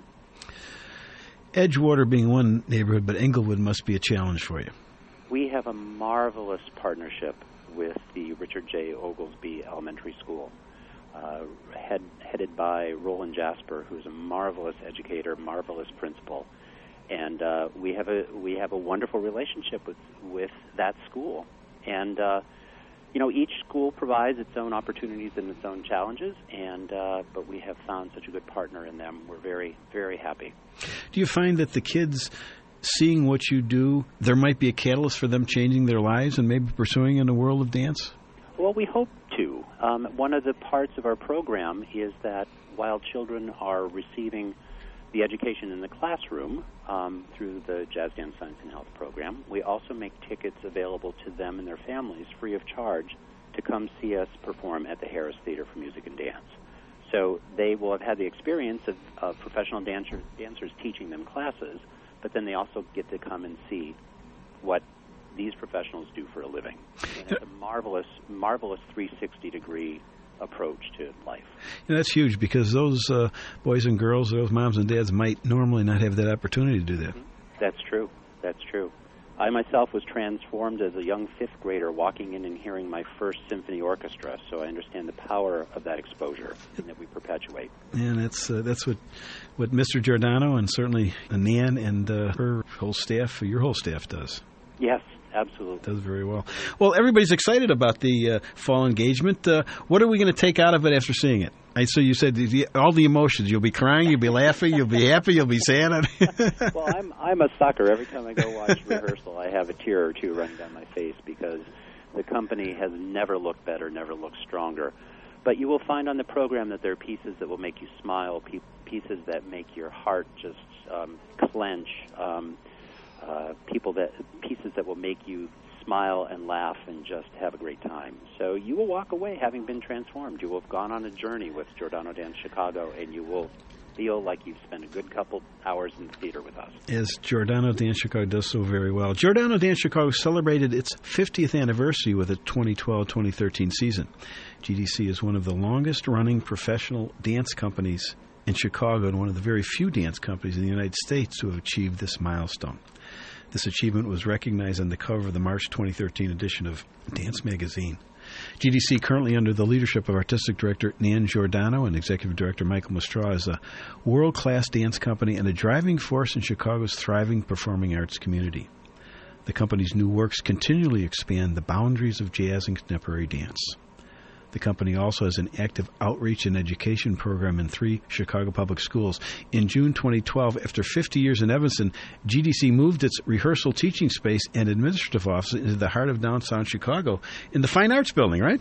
Edgewater being one neighborhood, but Englewood must be a challenge for you. We have a marvelous partnership with the Richard J. Oglesby Elementary School. Uh, head, headed by Roland Jasper, who's a marvelous educator, marvelous principal, and uh, we have a we have a wonderful relationship with with that school. And uh, you know, each school provides its own opportunities and its own challenges, and uh, but we have found such a good partner in them. We're very very happy. Do you find that the kids, seeing what you do, there might be a catalyst for them changing their lives and maybe pursuing in the world of dance? Well, we hope to. Um, one of the parts of our program is that while children are receiving the education in the classroom um, through the Jazz Dance Science and Health program, we also make tickets available to them and their families free of charge to come see us perform at the Harris Theater for Music and Dance. So they will have had the experience of, of professional dancer, dancers teaching them classes, but then they also get to come and see what these professionals do for a living. And it's a marvelous, marvelous three sixty degree approach to life. And that's huge because those uh, boys and girls, those moms and dads might normally not have that opportunity to do that. Mm-hmm. That's true. That's true. I myself was transformed as a young fifth grader walking in and hearing my first symphony orchestra, so I understand the power of that exposure and that we perpetuate. And that's uh, that's what what Mister Giordano and certainly Nan and uh, her whole staff, your whole staff does. Yes, absolutely. Does very well. Well, everybody's excited about the uh, fall engagement. Uh, what are we going to take out of it after seeing it? I, so you said the, all the emotions. You'll be crying, you'll be laughing, you'll be happy, you'll be sad. Well, I'm I'm a sucker. Every time I go watch rehearsal, I have a tear or two running down my face because the company has never looked better, never looked stronger. But you will find on the program that there are pieces that will make you smile, pe- pieces that make your heart just um, clench, um, uh, people that pieces that will make you smile and laugh and just have a great time. So you will walk away having been transformed. You will have gone on a journey with Giordano Dance Chicago, and you will feel like you've spent a good couple hours in the theater with us. As Giordano Dance Chicago does so very well. Giordano Dance Chicago celebrated its fiftieth anniversary with the twenty twelve twenty thirteen season. G D C is one of the longest-running professional dance companies in Chicago and one of the very few dance companies in the United States to have achieved this milestone. This achievement was recognized on the cover of the March twenty thirteen edition of Dance Magazine. G D C, currently under the leadership of Artistic Director Nan Giordano and Executive Director Michael Mastraw, is a world-class dance company and a driving force in Chicago's thriving performing arts community. The company's new works continually expand the boundaries of jazz and contemporary dance. The company also has an active outreach and education program in three Chicago public schools. In June twenty twelve, after fifty years in Evanston, G D C moved its rehearsal teaching space and administrative office into the heart of downtown Chicago in the Fine Arts Building, right?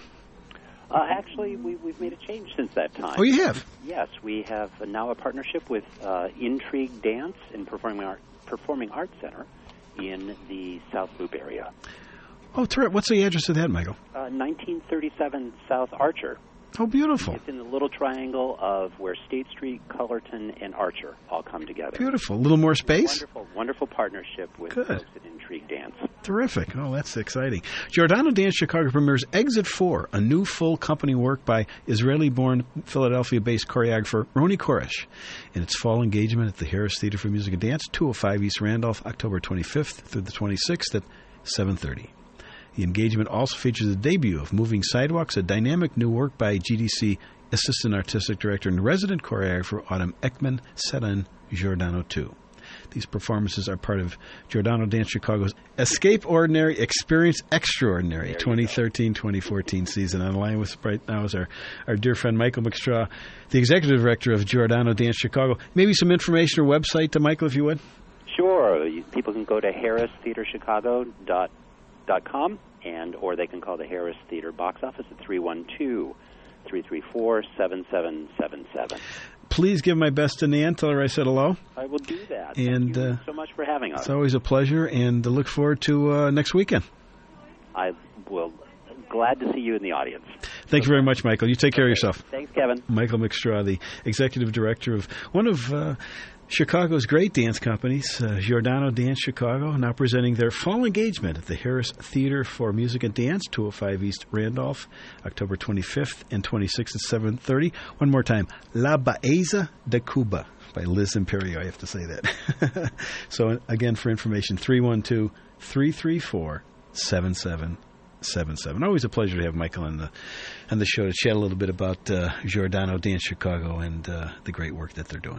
Uh, actually, we, we've made a change since that time. Oh, you have? Yes, we have now a partnership with uh, Intrigue Dance and Performing, Art, Performing Arts Center in the South Loop area. Oh, terrific. What's the address of that, Michael? Uh, nineteen thirty-seven South Archer Oh, beautiful. It's in the little triangle of where State Street, Cullerton, and Archer all come together. Beautiful. A little more space? Wonderful, wonderful partnership with Good. folks at Intrigue Dance. Terrific. Oh, that's exciting. Giordano Dance Chicago premieres Exit four, a new full company work by Israeli-born, Philadelphia-based choreographer Roni Koresh, in its fall engagement at the Harris Theater for Music and Dance, two oh five East Randolph, October twenty-fifth through the twenty-sixth at seven thirty. The engagement also features the debut of Moving Sidewalks, a dynamic new work by G D C Assistant Artistic Director and resident choreographer Autumn Ekman, set on Giordano two. These performances are part of Giordano Dance Chicago's Escape Ordinary, Experience Extraordinary twenty thirteen twenty fourteen season. On the line with us right now is our, our dear friend Michael McStraw, the Executive Director of Giordano Dance Chicago. Maybe some information or website to Michael, if you would? Sure. You, people can go to harris theater chicago dot com, and or they can call the Harris Theater box office at three one two, three three four, seven seven seven seven. Please give my best to Nan. Tell her I said hello. I will do that. And, Thank you uh, so much for having us. It's always a pleasure, and look forward to uh, next weekend. I will. Glad to see you in the audience. Thank you very much, Michael. You take care Okay. of yourself. Thanks, Kevin. Michael McStraw, the Executive Director of one of uh, Chicago's great dance companies, uh, Giordano Dance Chicago, now presenting their fall engagement at the Harris Theater for Music and Dance, two oh five East Randolph, October twenty-fifth and twenty-sixth at seven thirty. One more time, La Baeza de Cuba by Liz Imperio. I have to say that. So, again, for information, three one two, three three four, seven seven seven seven. Always a pleasure to have Michael on the on the show to chat a little bit about uh, Giordano Dance Chicago and uh, the great work that they're doing.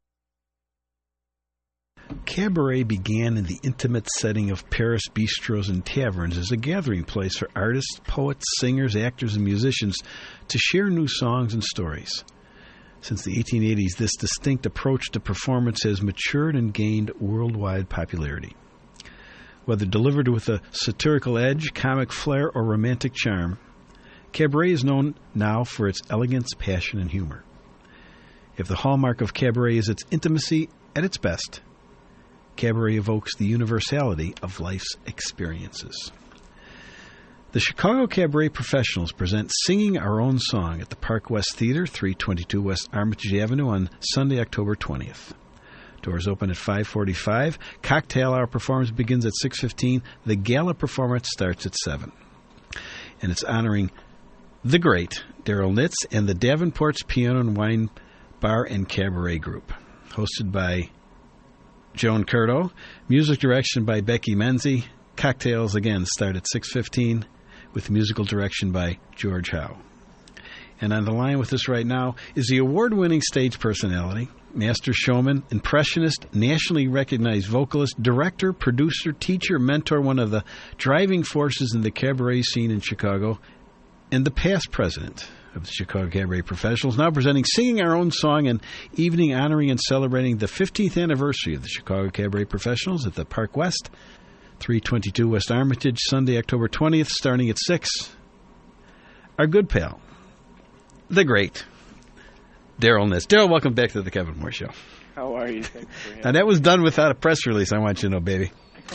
Cabaret began in the intimate setting of Paris bistros and taverns as a gathering place for artists, poets, singers, actors, and musicians to share new songs and stories. Since the eighteen eighties, this distinct approach to performance has matured and gained worldwide popularity. Whether delivered with a satirical edge, comic flair, or romantic charm, cabaret is known now for its elegance, passion, and humor. If the hallmark of cabaret is its intimacy at its best, cabaret evokes the universality of life's experiences. The Chicago Cabaret Professionals present Singing Our Own Song at the Park West Theater, three twenty-two West Armitage Avenue, on Sunday, October twentieth. Doors open at five forty-five. Cocktail hour performance begins at six fifteen. The gala performance starts at seven. And it's honoring the great Daryl Nitz and the Davenport's Piano and Wine Bar and Cabaret Group. Hosted by Joan Curto. Music direction by Becky Menzie. Cocktails, again, start at six fifteen with musical direction by George Howe. And on the line with us right now is the award-winning stage personality, master showman, impressionist, nationally recognized vocalist, director, producer, teacher, mentor, one of the driving forces in the cabaret scene in Chicago, and the past president of the Chicago Cabaret Professionals, now presenting Singing Our Own Song, an evening honoring and celebrating the fifteenth anniversary of the Chicago Cabaret Professionals at the Park West, three twenty-two West Armitage, Sunday, October twentieth, starting at six. Our good pal, the great Daryl Nitz. Daryl, welcome back to the Kevin Moore Show. How are you? Thanks for having Now, that was done without a press release, I want you to know, baby.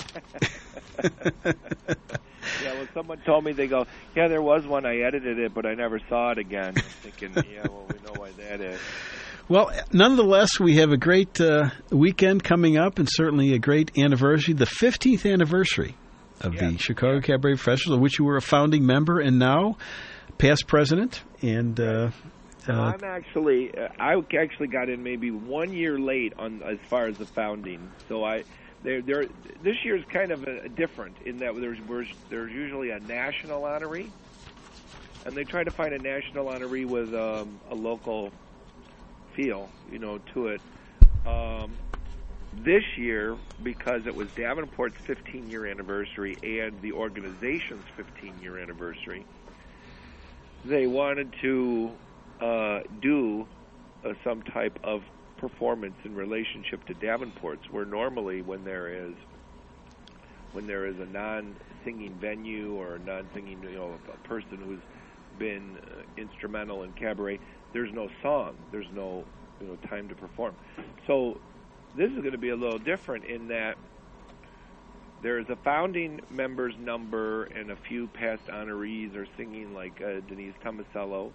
Yeah, well, someone told me, they go, yeah, there was one. I edited it, but I never saw it again. I'm thinking, yeah, well, we know why that is. Well, nonetheless, we have a great uh, weekend coming up, and certainly a great anniversary, the fifteenth anniversary of Yeah. the Chicago Yeah. Cabaret Professionals, of which you were a founding member and now past president. And uh, So uh, I'm actually, uh, I actually got in maybe one year late on as far as the founding. So I, there, there, this year's kind of a, different in that there's there's there's usually a national honoree, and they try to find a national honoree with um, a local feel, you know, to it. Um, this year, because it was Davenport's fifteen-year anniversary and the organization's fifteen-year anniversary, they wanted to uh, do uh, some type of performance in relationship to Davenport's, where normally when there is when there is a non-singing venue or a non-singing, you know, a person who's been uh, instrumental in cabaret, there's no song, there's no, you know, time to perform. So this is going to be a little different in that there is a founding members number and a few past honorees are singing, like uh, Denise Tomasello,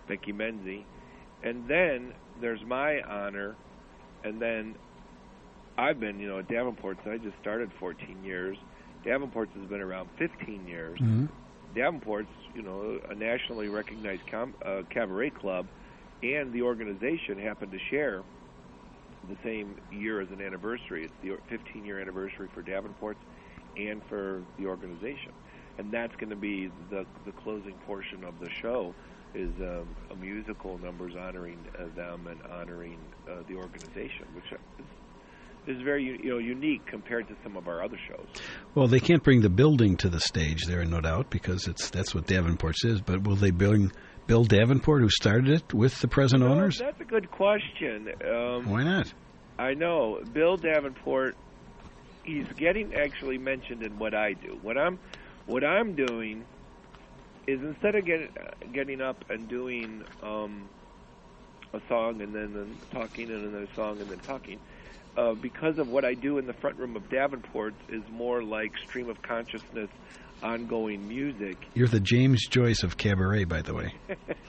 Becky Menzie, and then there's my honor, and then I've been, you know, at Davenport's. I just started fourteen years. Davenport's has been around fifteen years. Mm-hmm. Davenport's, you know, a nationally recognized com- uh, cabaret club, and the organization happened to share the same year as an anniversary. It's the fifteen-year anniversary for Davenport's and for the organization. And that's going to be the the closing portion of the show, is um, a musical numbers honoring uh, them and honoring uh, the organization, which is, is very you know unique compared to some of our other shows. Well, they can't bring the building to the stage there, no doubt, because it's that's what Davenport's is. But will they bring Bill Davenport, who started it, with the present No, owners? That's a good question. Um, Why not? I know Bill Davenport. He's getting actually mentioned in what I do. What I'm, what I'm doing, is instead of getting getting up and doing um, a song and then, then talking and then a song and then talking, uh, because of what I do in the front room of Davenport is more like stream of consciousness, ongoing music. You're the James Joyce of cabaret, by the way.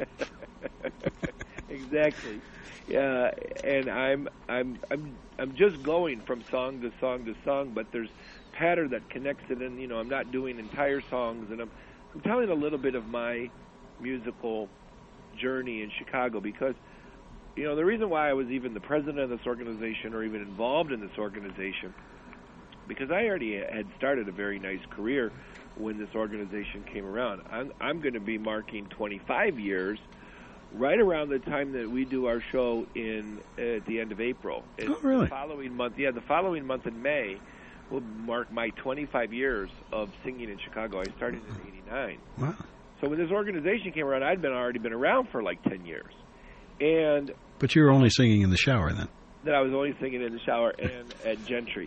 Exactly. Yeah, and I'm I'm I'm I'm just going from song to song to song, but there's pattern that connects it, and you know I'm not doing entire songs, and I'm I'm telling a little bit of my musical journey in Chicago, because you know the reason why I was even the president of this organization or even involved in this organization, because I already had started a very nice career when this organization came around. I'm I'm going to be marking twenty-five years. Right around the time that we do our show in uh, at the end of April. It's Oh, really? The following month, yeah, the following month in May will mark my twenty-five years of singing in Chicago. I started in eighty-nine. Wow. So when this organization came around, I'd been already been around for like ten years, and But you were only singing in the shower then. then I was only singing in the shower and at Gentry.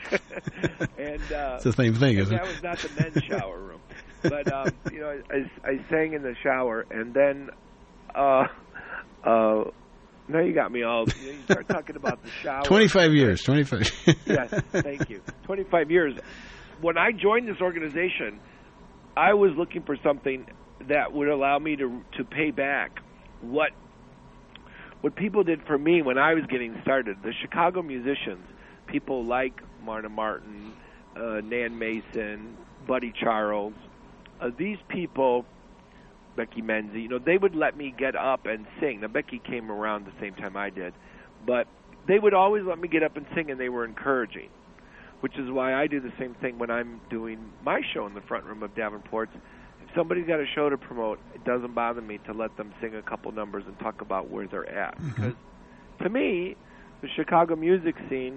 and uh, It's the same thing, and isn't that it? was not the men's shower room, but um, you know, I, I sang in the shower, and then. Uh, uh, now you got me all. You, know, you start talking about the shower. Twenty-five years. Twenty-five. Yes, thank you. Twenty-five years. When I joined this organization, I was looking for something that would allow me to to pay back what what people did for me when I was getting started. The Chicago musicians, people like Marna Martin, uh, Nan Mason, Buddy Charles, uh, these people. Becky Menzie, you know, they would let me get up and sing. Now, Becky came around the same time I did, but they would always let me get up and sing, and they were encouraging, which is why I do the same thing when I'm doing my show in the front room of Davenport's. If somebody's got a show to promote, it doesn't bother me to let them sing a couple numbers and talk about where they're at. Mm-hmm. Because, to me, the Chicago music scene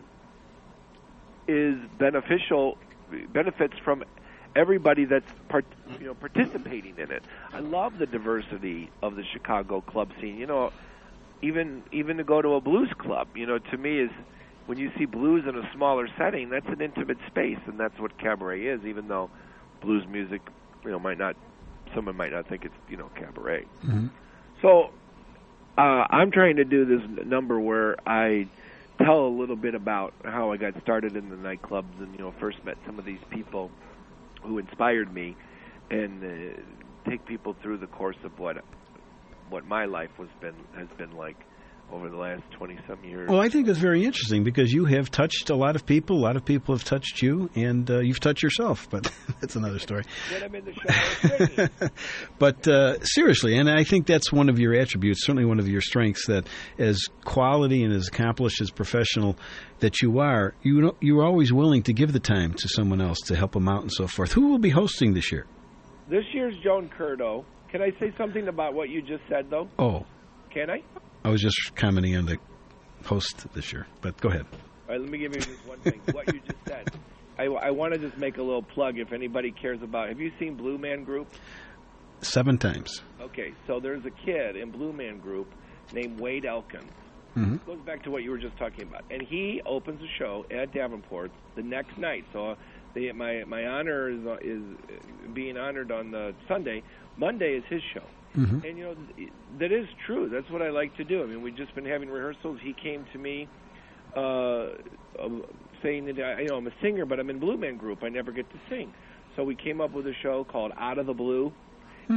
is beneficial, benefits from everybody that's part, you know participating in it. I love the diversity of the Chicago club scene. You know, even even to go to a blues club, you know, to me is when you see blues in a smaller setting, that's an intimate space, and that's what cabaret is. Even though blues music, you know, might not, someone might not think it's you know cabaret. Mm-hmm. So uh, I'm trying to do this number where I tell a little bit about how I got started in the nightclubs, and you know, first met some of these people who inspired me, and uh, take people through the course of what what my life was been has been like over the last twenty some years. Well, I think that's very interesting because you have touched a lot of people. A lot of people have touched you, and uh, you've touched yourself. But that's another story. When I'm in the shower singing. But uh, seriously, and I think that's one of your attributes, certainly one of your strengths, that as quality and as accomplished as professional that you are, you know, you're always willing to give the time to someone else to help them out and so forth. Who will be hosting this year? This year's Joan Curto. Can I say something about what you just said, though? Oh. Can I? I was just commenting on the host this year, but go ahead. All right, let me give you just one thing. What you just said. I, I want to just make a little plug if anybody cares about. Have you seen Blue Man Group? Seven times. Okay, so there's a kid in Blue Man Group named Wade Elkins. Mm-hmm. It goes back to what you were just talking about. And he opens a show at Davenport the next night. So the, my my honor is, uh, is being honored on the Sunday. Monday is his show. Mm-hmm. And, you know, that is true. That's what I like to do. I mean, we've just been having rehearsals. He came to me uh, uh, saying that, I, you know, I'm a singer, but I'm in Blue Man Group. I never get to sing. So we came up with a show called Out of the Blue. Hmm. And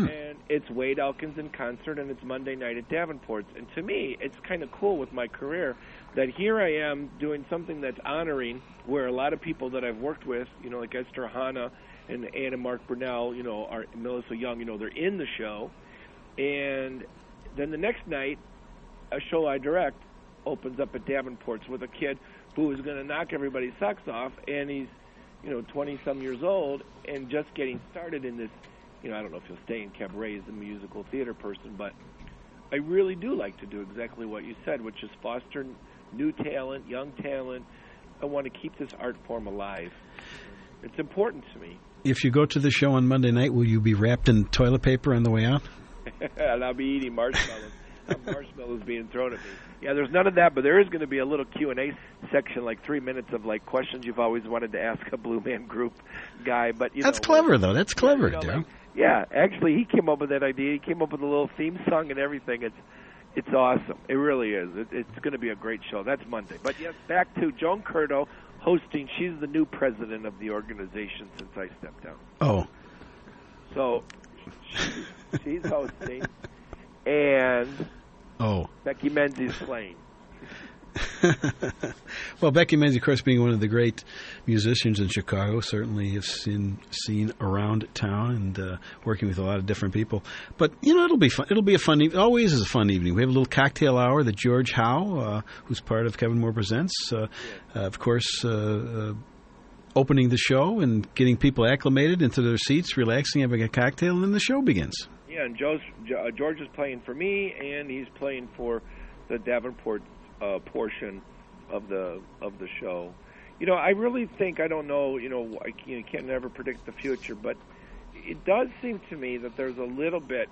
it's Wade Elkins in concert, and it's Monday night at Davenport's. And to me, it's kind of cool with my career that here I am doing something that's honoring where a lot of people that I've worked with, you know, like Esther Hanna and Ann and Mark Burnell, you know, are Melissa Young, you know, they're in the show. And then the next night, a show I direct opens up at Davenport's with a kid who is going to knock everybody's socks off, and he's, you know, twenty-some years old and just getting started in this. You know, I don't know if he'll stay in cabaret as a musical theater person, but I really do like to do exactly what you said, which is foster new talent, young talent. I want to keep this art form alive. It's important to me. If you go to the show on Monday night, will you be wrapped in toilet paper on the way out? And I'll be eating marshmallows. Marshmallows being thrown at me. Yeah, there's none of that, but there is going to be a little Q and A section, like three minutes of like questions you've always wanted to ask a Blue Man Group guy. But you that's know, clever, though. That's clever, you know, Darryl. like, yeah, actually, he came up with that idea. He came up with a little theme song and everything. It's it's awesome. It really is. It, it's going to be a great show. That's Monday. But yes, back to Joan Curto hosting. She's the new president of the organization since I stepped down. Oh. So she's hosting, and oh, Becky Menzies playing. Well, Becky Menzies, of course, being one of the great musicians in Chicago, certainly have seen seen around town and uh, working with a lot of different people. But you know, it'll be fun. It'll be a fun. E- always is a fun evening. We have a little cocktail hour that George Howe, uh, who's part of Kevin Moore Presents, uh, uh, of course, uh, uh, opening the show and getting people acclimated into their seats, relaxing, having a cocktail, and then the show begins. Yeah, and Joe's, uh, George is playing for me, and he's playing for the Davenport uh, portion of the of the show. You know, I really think, I don't know, you know, I can't, you can't never predict the future, but it does seem to me that there's a little bit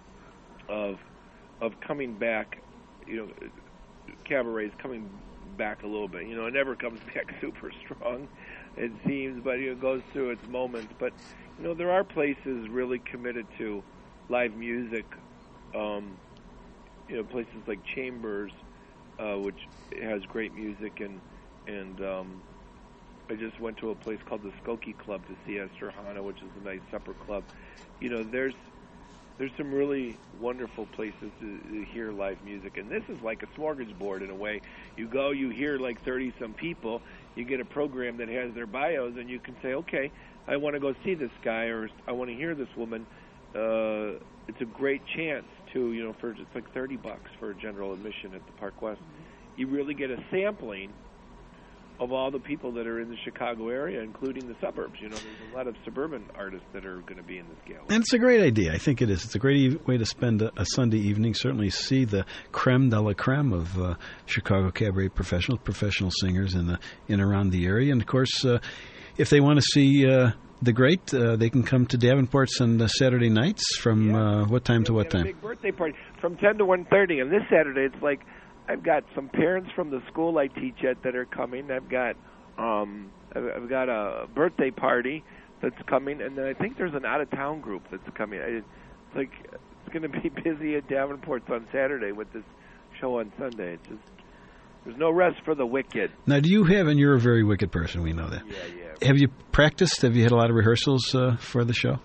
of of coming back, you know, cabaret's coming back a little bit. You know, it never comes back super strong, it seems, but you know, it goes through its moments. But, you know, there are places really committed to live music, um, you know, places like Chambers, uh, which has great music, and and um, I just went to a place called the Skokie Club to see Esther Hanna, which is a nice supper club. You know, there's there's some really wonderful places to, to hear live music, and this is like a smorgasbord in a way. You go, you hear like thirty-some people, you get a program that has their bios, and you can say, okay, I want to go see this guy, or I want to hear this woman. Uh, it's a great chance to, you know, for it's like thirty bucks for general admission at the Park West. You really get a sampling of all the people that are in the Chicago area, including the suburbs. You know, there's a lot of suburban artists that are going to be in this gala. And it's a great idea. I think it is. It's a great e- way to spend a, a Sunday evening. Certainly see the creme de la creme of uh, Chicago cabaret professionals, professional singers in the in around the area. And, of course, uh, if they want to see uh, the great, uh, they can come to Davenport's on uh, Saturday nights from yeah. uh, what time to we what have time? A big birthday party from ten to one thirty. And this Saturday, it's like I've got some parents from the school I teach at that are coming. I've got um, I've, I've got a birthday party that's coming, and then I think there's an out-of-town group that's coming. It's like it's going to be busy at Davenport's on Saturday with this show on Sunday. It's just there's no rest for the wicked. Now, do you have, and you're a very wicked person, we know that. Yeah, yeah. Have you practiced? Have you had a lot of rehearsals uh, for the show?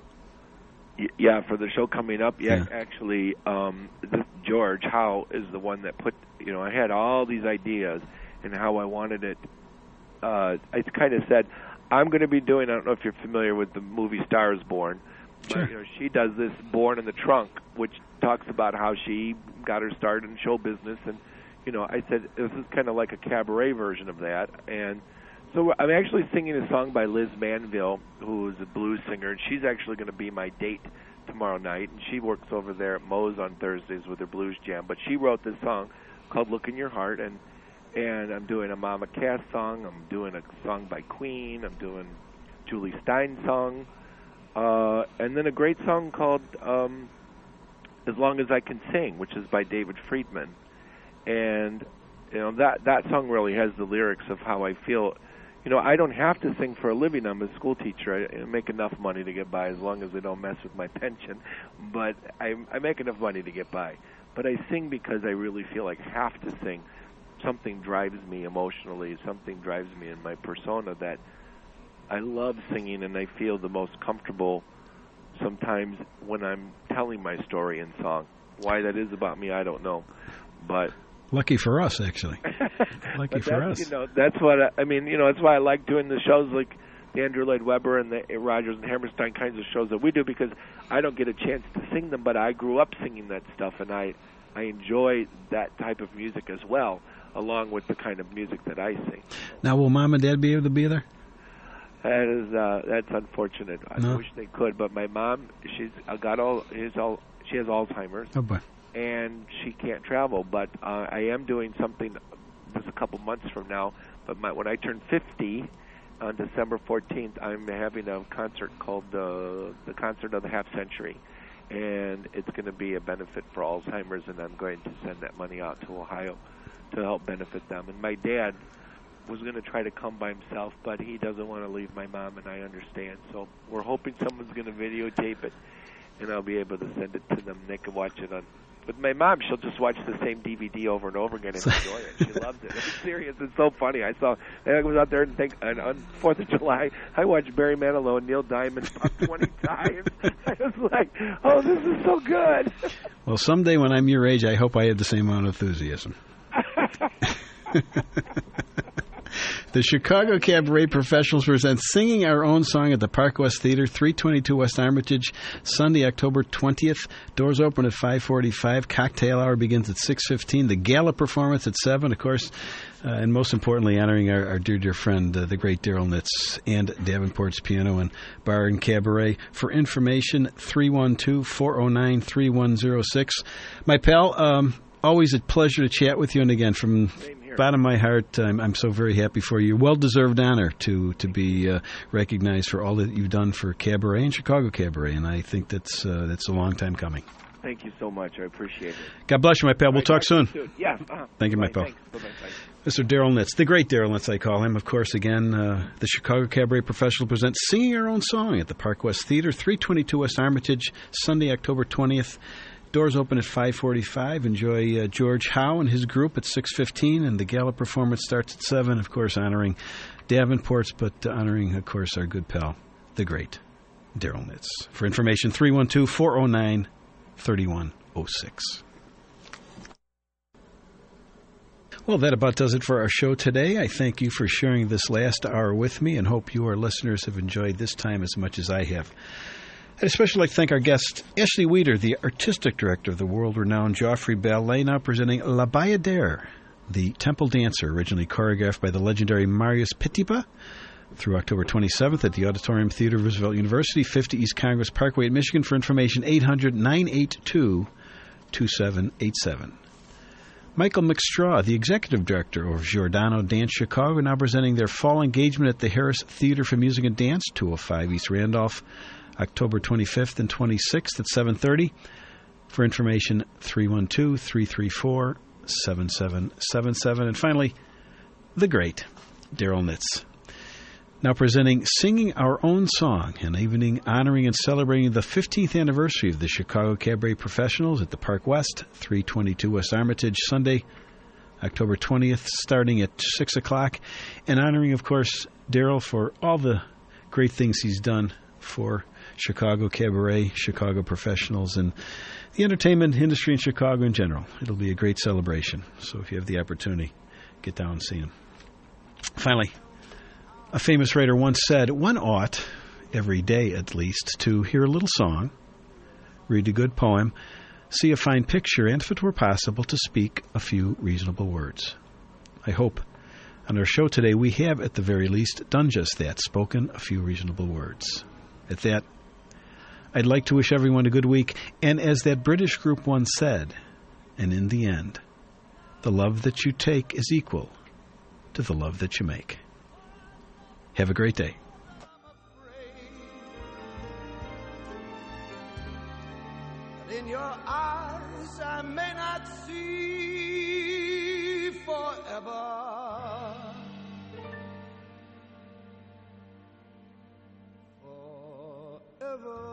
Yeah, for the show coming up, yeah, yeah. actually, um, this George Howe is the one that put, you know, I had all these ideas and how I wanted it. Uh, I kind of said, I'm going to be doing, I don't know if you're familiar with the movie Star is Born, sure. but, you know, she does this Born in the Trunk, which talks about how she got her start in show business, and, you know, I said, this is kind of like a cabaret version of that, and so I'm actually singing a song by Liz Manville, who's a blues singer, and she's actually going to be my date tomorrow night, and she works over there at Moe's on Thursdays with her blues jam. But she wrote this song called Look in Your Heart, and and I'm doing a Mama Cass song, I'm doing a song by Queen, I'm doing Julie Stein song, uh, and then a great song called um, As Long as I Can Sing, which is by David Friedman. And, you know, that, that song really has the lyrics of how I feel. You know, I don't have to sing for a living. I'm a school teacher. I make enough money to get by as long as they don't mess with my pension. But I, I make enough money to get by. But I sing because I really feel like I have to sing. Something drives me emotionally. Something drives me in my persona that I love singing, and I feel the most comfortable sometimes when I'm telling my story in song. Why that is about me, I don't know. But lucky for us, actually. Lucky for us. You know, that's what I, I mean. You know, that's why I like doing the shows like the Andrew Lloyd Webber and the Rodgers and Hammerstein kinds of shows that we do, because I don't get a chance to sing them, but I grew up singing that stuff, and I I enjoy that type of music as well, along with the kind of music that I sing. Now, will Mom and Dad be able to be there? That is uh, that's unfortunate. I No. wish they could, but my mom, she's uh, got all, she's all, she has Alzheimer's. Oh boy. And she can't travel. But uh, I am doing something just a couple months from now. But my, when I turn fifty on December fourteenth, I'm having a concert called the the Concert of the Half Century, and it's going to be a benefit for Alzheimer's, and I'm going to send that money out to Ohio to help benefit them. And my dad was going to try to come by himself, but he doesn't want to leave my mom, and I understand. So we're hoping someone's going to videotape it, and I'll be able to send it to them. They can watch it on. With my mom, she'll just watch the same D V D over and over again and enjoy it. She loves it. It's serious. It's so funny. I saw. I was out there and think and on Fourth of July, I watched Barry Manilow and Neil Diamond about twenty times. I was like, "Oh, this is so good." Well, someday when I'm your age, I hope I have the same amount of enthusiasm. The Chicago Cabaret Professionals present Singing Our Own Song at the Park West Theater, three twenty-two West Armitage, Sunday, October twentieth. Doors open at five forty-five. Cocktail hour begins at six fifteen. The gala performance at seven, of course, uh, and most importantly, honoring our, our dear, dear friend, uh, the great Daryl Nitz, and Davenport's Piano and Bar and Cabaret. For information, three one two, four oh nine, three one oh six. My pal, um, always a pleasure to chat with you, and again, from bottom of my heart, I'm, I'm so very happy for you. Well-deserved honor to to be uh, recognized for all that you've done for Cabaret and Chicago Cabaret, and I think that's uh, that's a long time coming. Thank you so much. I appreciate it. God bless you, my pal. We'll right, talk soon. soon. Yeah. Uh-huh. Thank you, my Bye. pal. Thanks. Bye-bye. Bye. Mister Daryl Nitz, the great Daryl Nitz, I call him. Of course, again, uh, the Chicago Cabaret Professional presents Singing Our Own Song at the Park West Theater, three twenty-two West Armitage, Sunday, October twentieth. Doors open at five forty-five. Enjoy uh, George Howe and his group at six fifteen, and the gala performance starts at seven, of course, honoring Davenport's, but uh, honoring, of course, our good pal, the great Daryl Nitz. For information, three one two, four oh nine, three one oh six. Well, that about does it for our show today. I thank you for sharing this last hour with me, and hope you, our listeners, have enjoyed this time as much as I have. I'd especially like to thank our guest, Ashley Weeder, the artistic director of the world-renowned Joffrey Ballet, now presenting La Bayadère, the temple dancer originally choreographed by the legendary Marius Petipa, through October twenty-seventh at the Auditorium Theater of Roosevelt University, fifty East Congress Parkway at Michigan. For information, eight hundred, nine eight two, two seven eight seven. Michael McStraw, the executive director of Giordano Dance Chicago, now presenting their fall engagement at the Harris Theater for Music and Dance, two oh five East Randolph, October twenty-fifth and twenty-sixth at seven thirty. For information, three one two, three three four, seven seven seven seven. And finally, the great Daryl Nitz, now presenting Singing Our Own Song, an evening honoring and celebrating the fifteenth anniversary of the Chicago Cabaret Professionals at the Park West, three twenty-two West Armitage, Sunday, October twentieth, starting at six o'clock, and honoring, of course, Daryl for all the great things he's done for Chicago Cabaret, Chicago Professionals, and the entertainment industry in Chicago in general. It'll be a great celebration, so if you have the opportunity, get down and see him. Finally, a famous writer once said, one ought, every day at least, to hear a little song, read a good poem, see a fine picture, and if it were possible, to speak a few reasonable words. I hope on our show today we have, at the very least, done just that, spoken a few reasonable words. At that, I'd like to wish everyone a good week, and as that British group once said, and in the end, the love that you take is equal to the love that you make. Have a great day. In your eyes I may not see forever. Forever.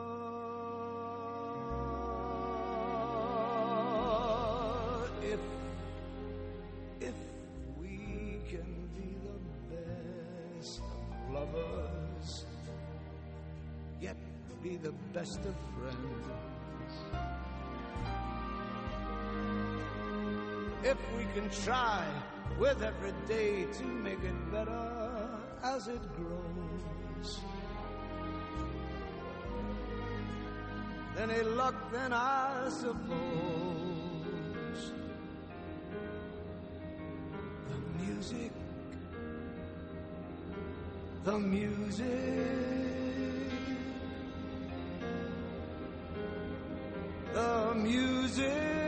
If, if we can be the best of lovers, yet be the best of friends. If we can try with every day to make it better as it grows, any luck then I suppose. The music, the music, the music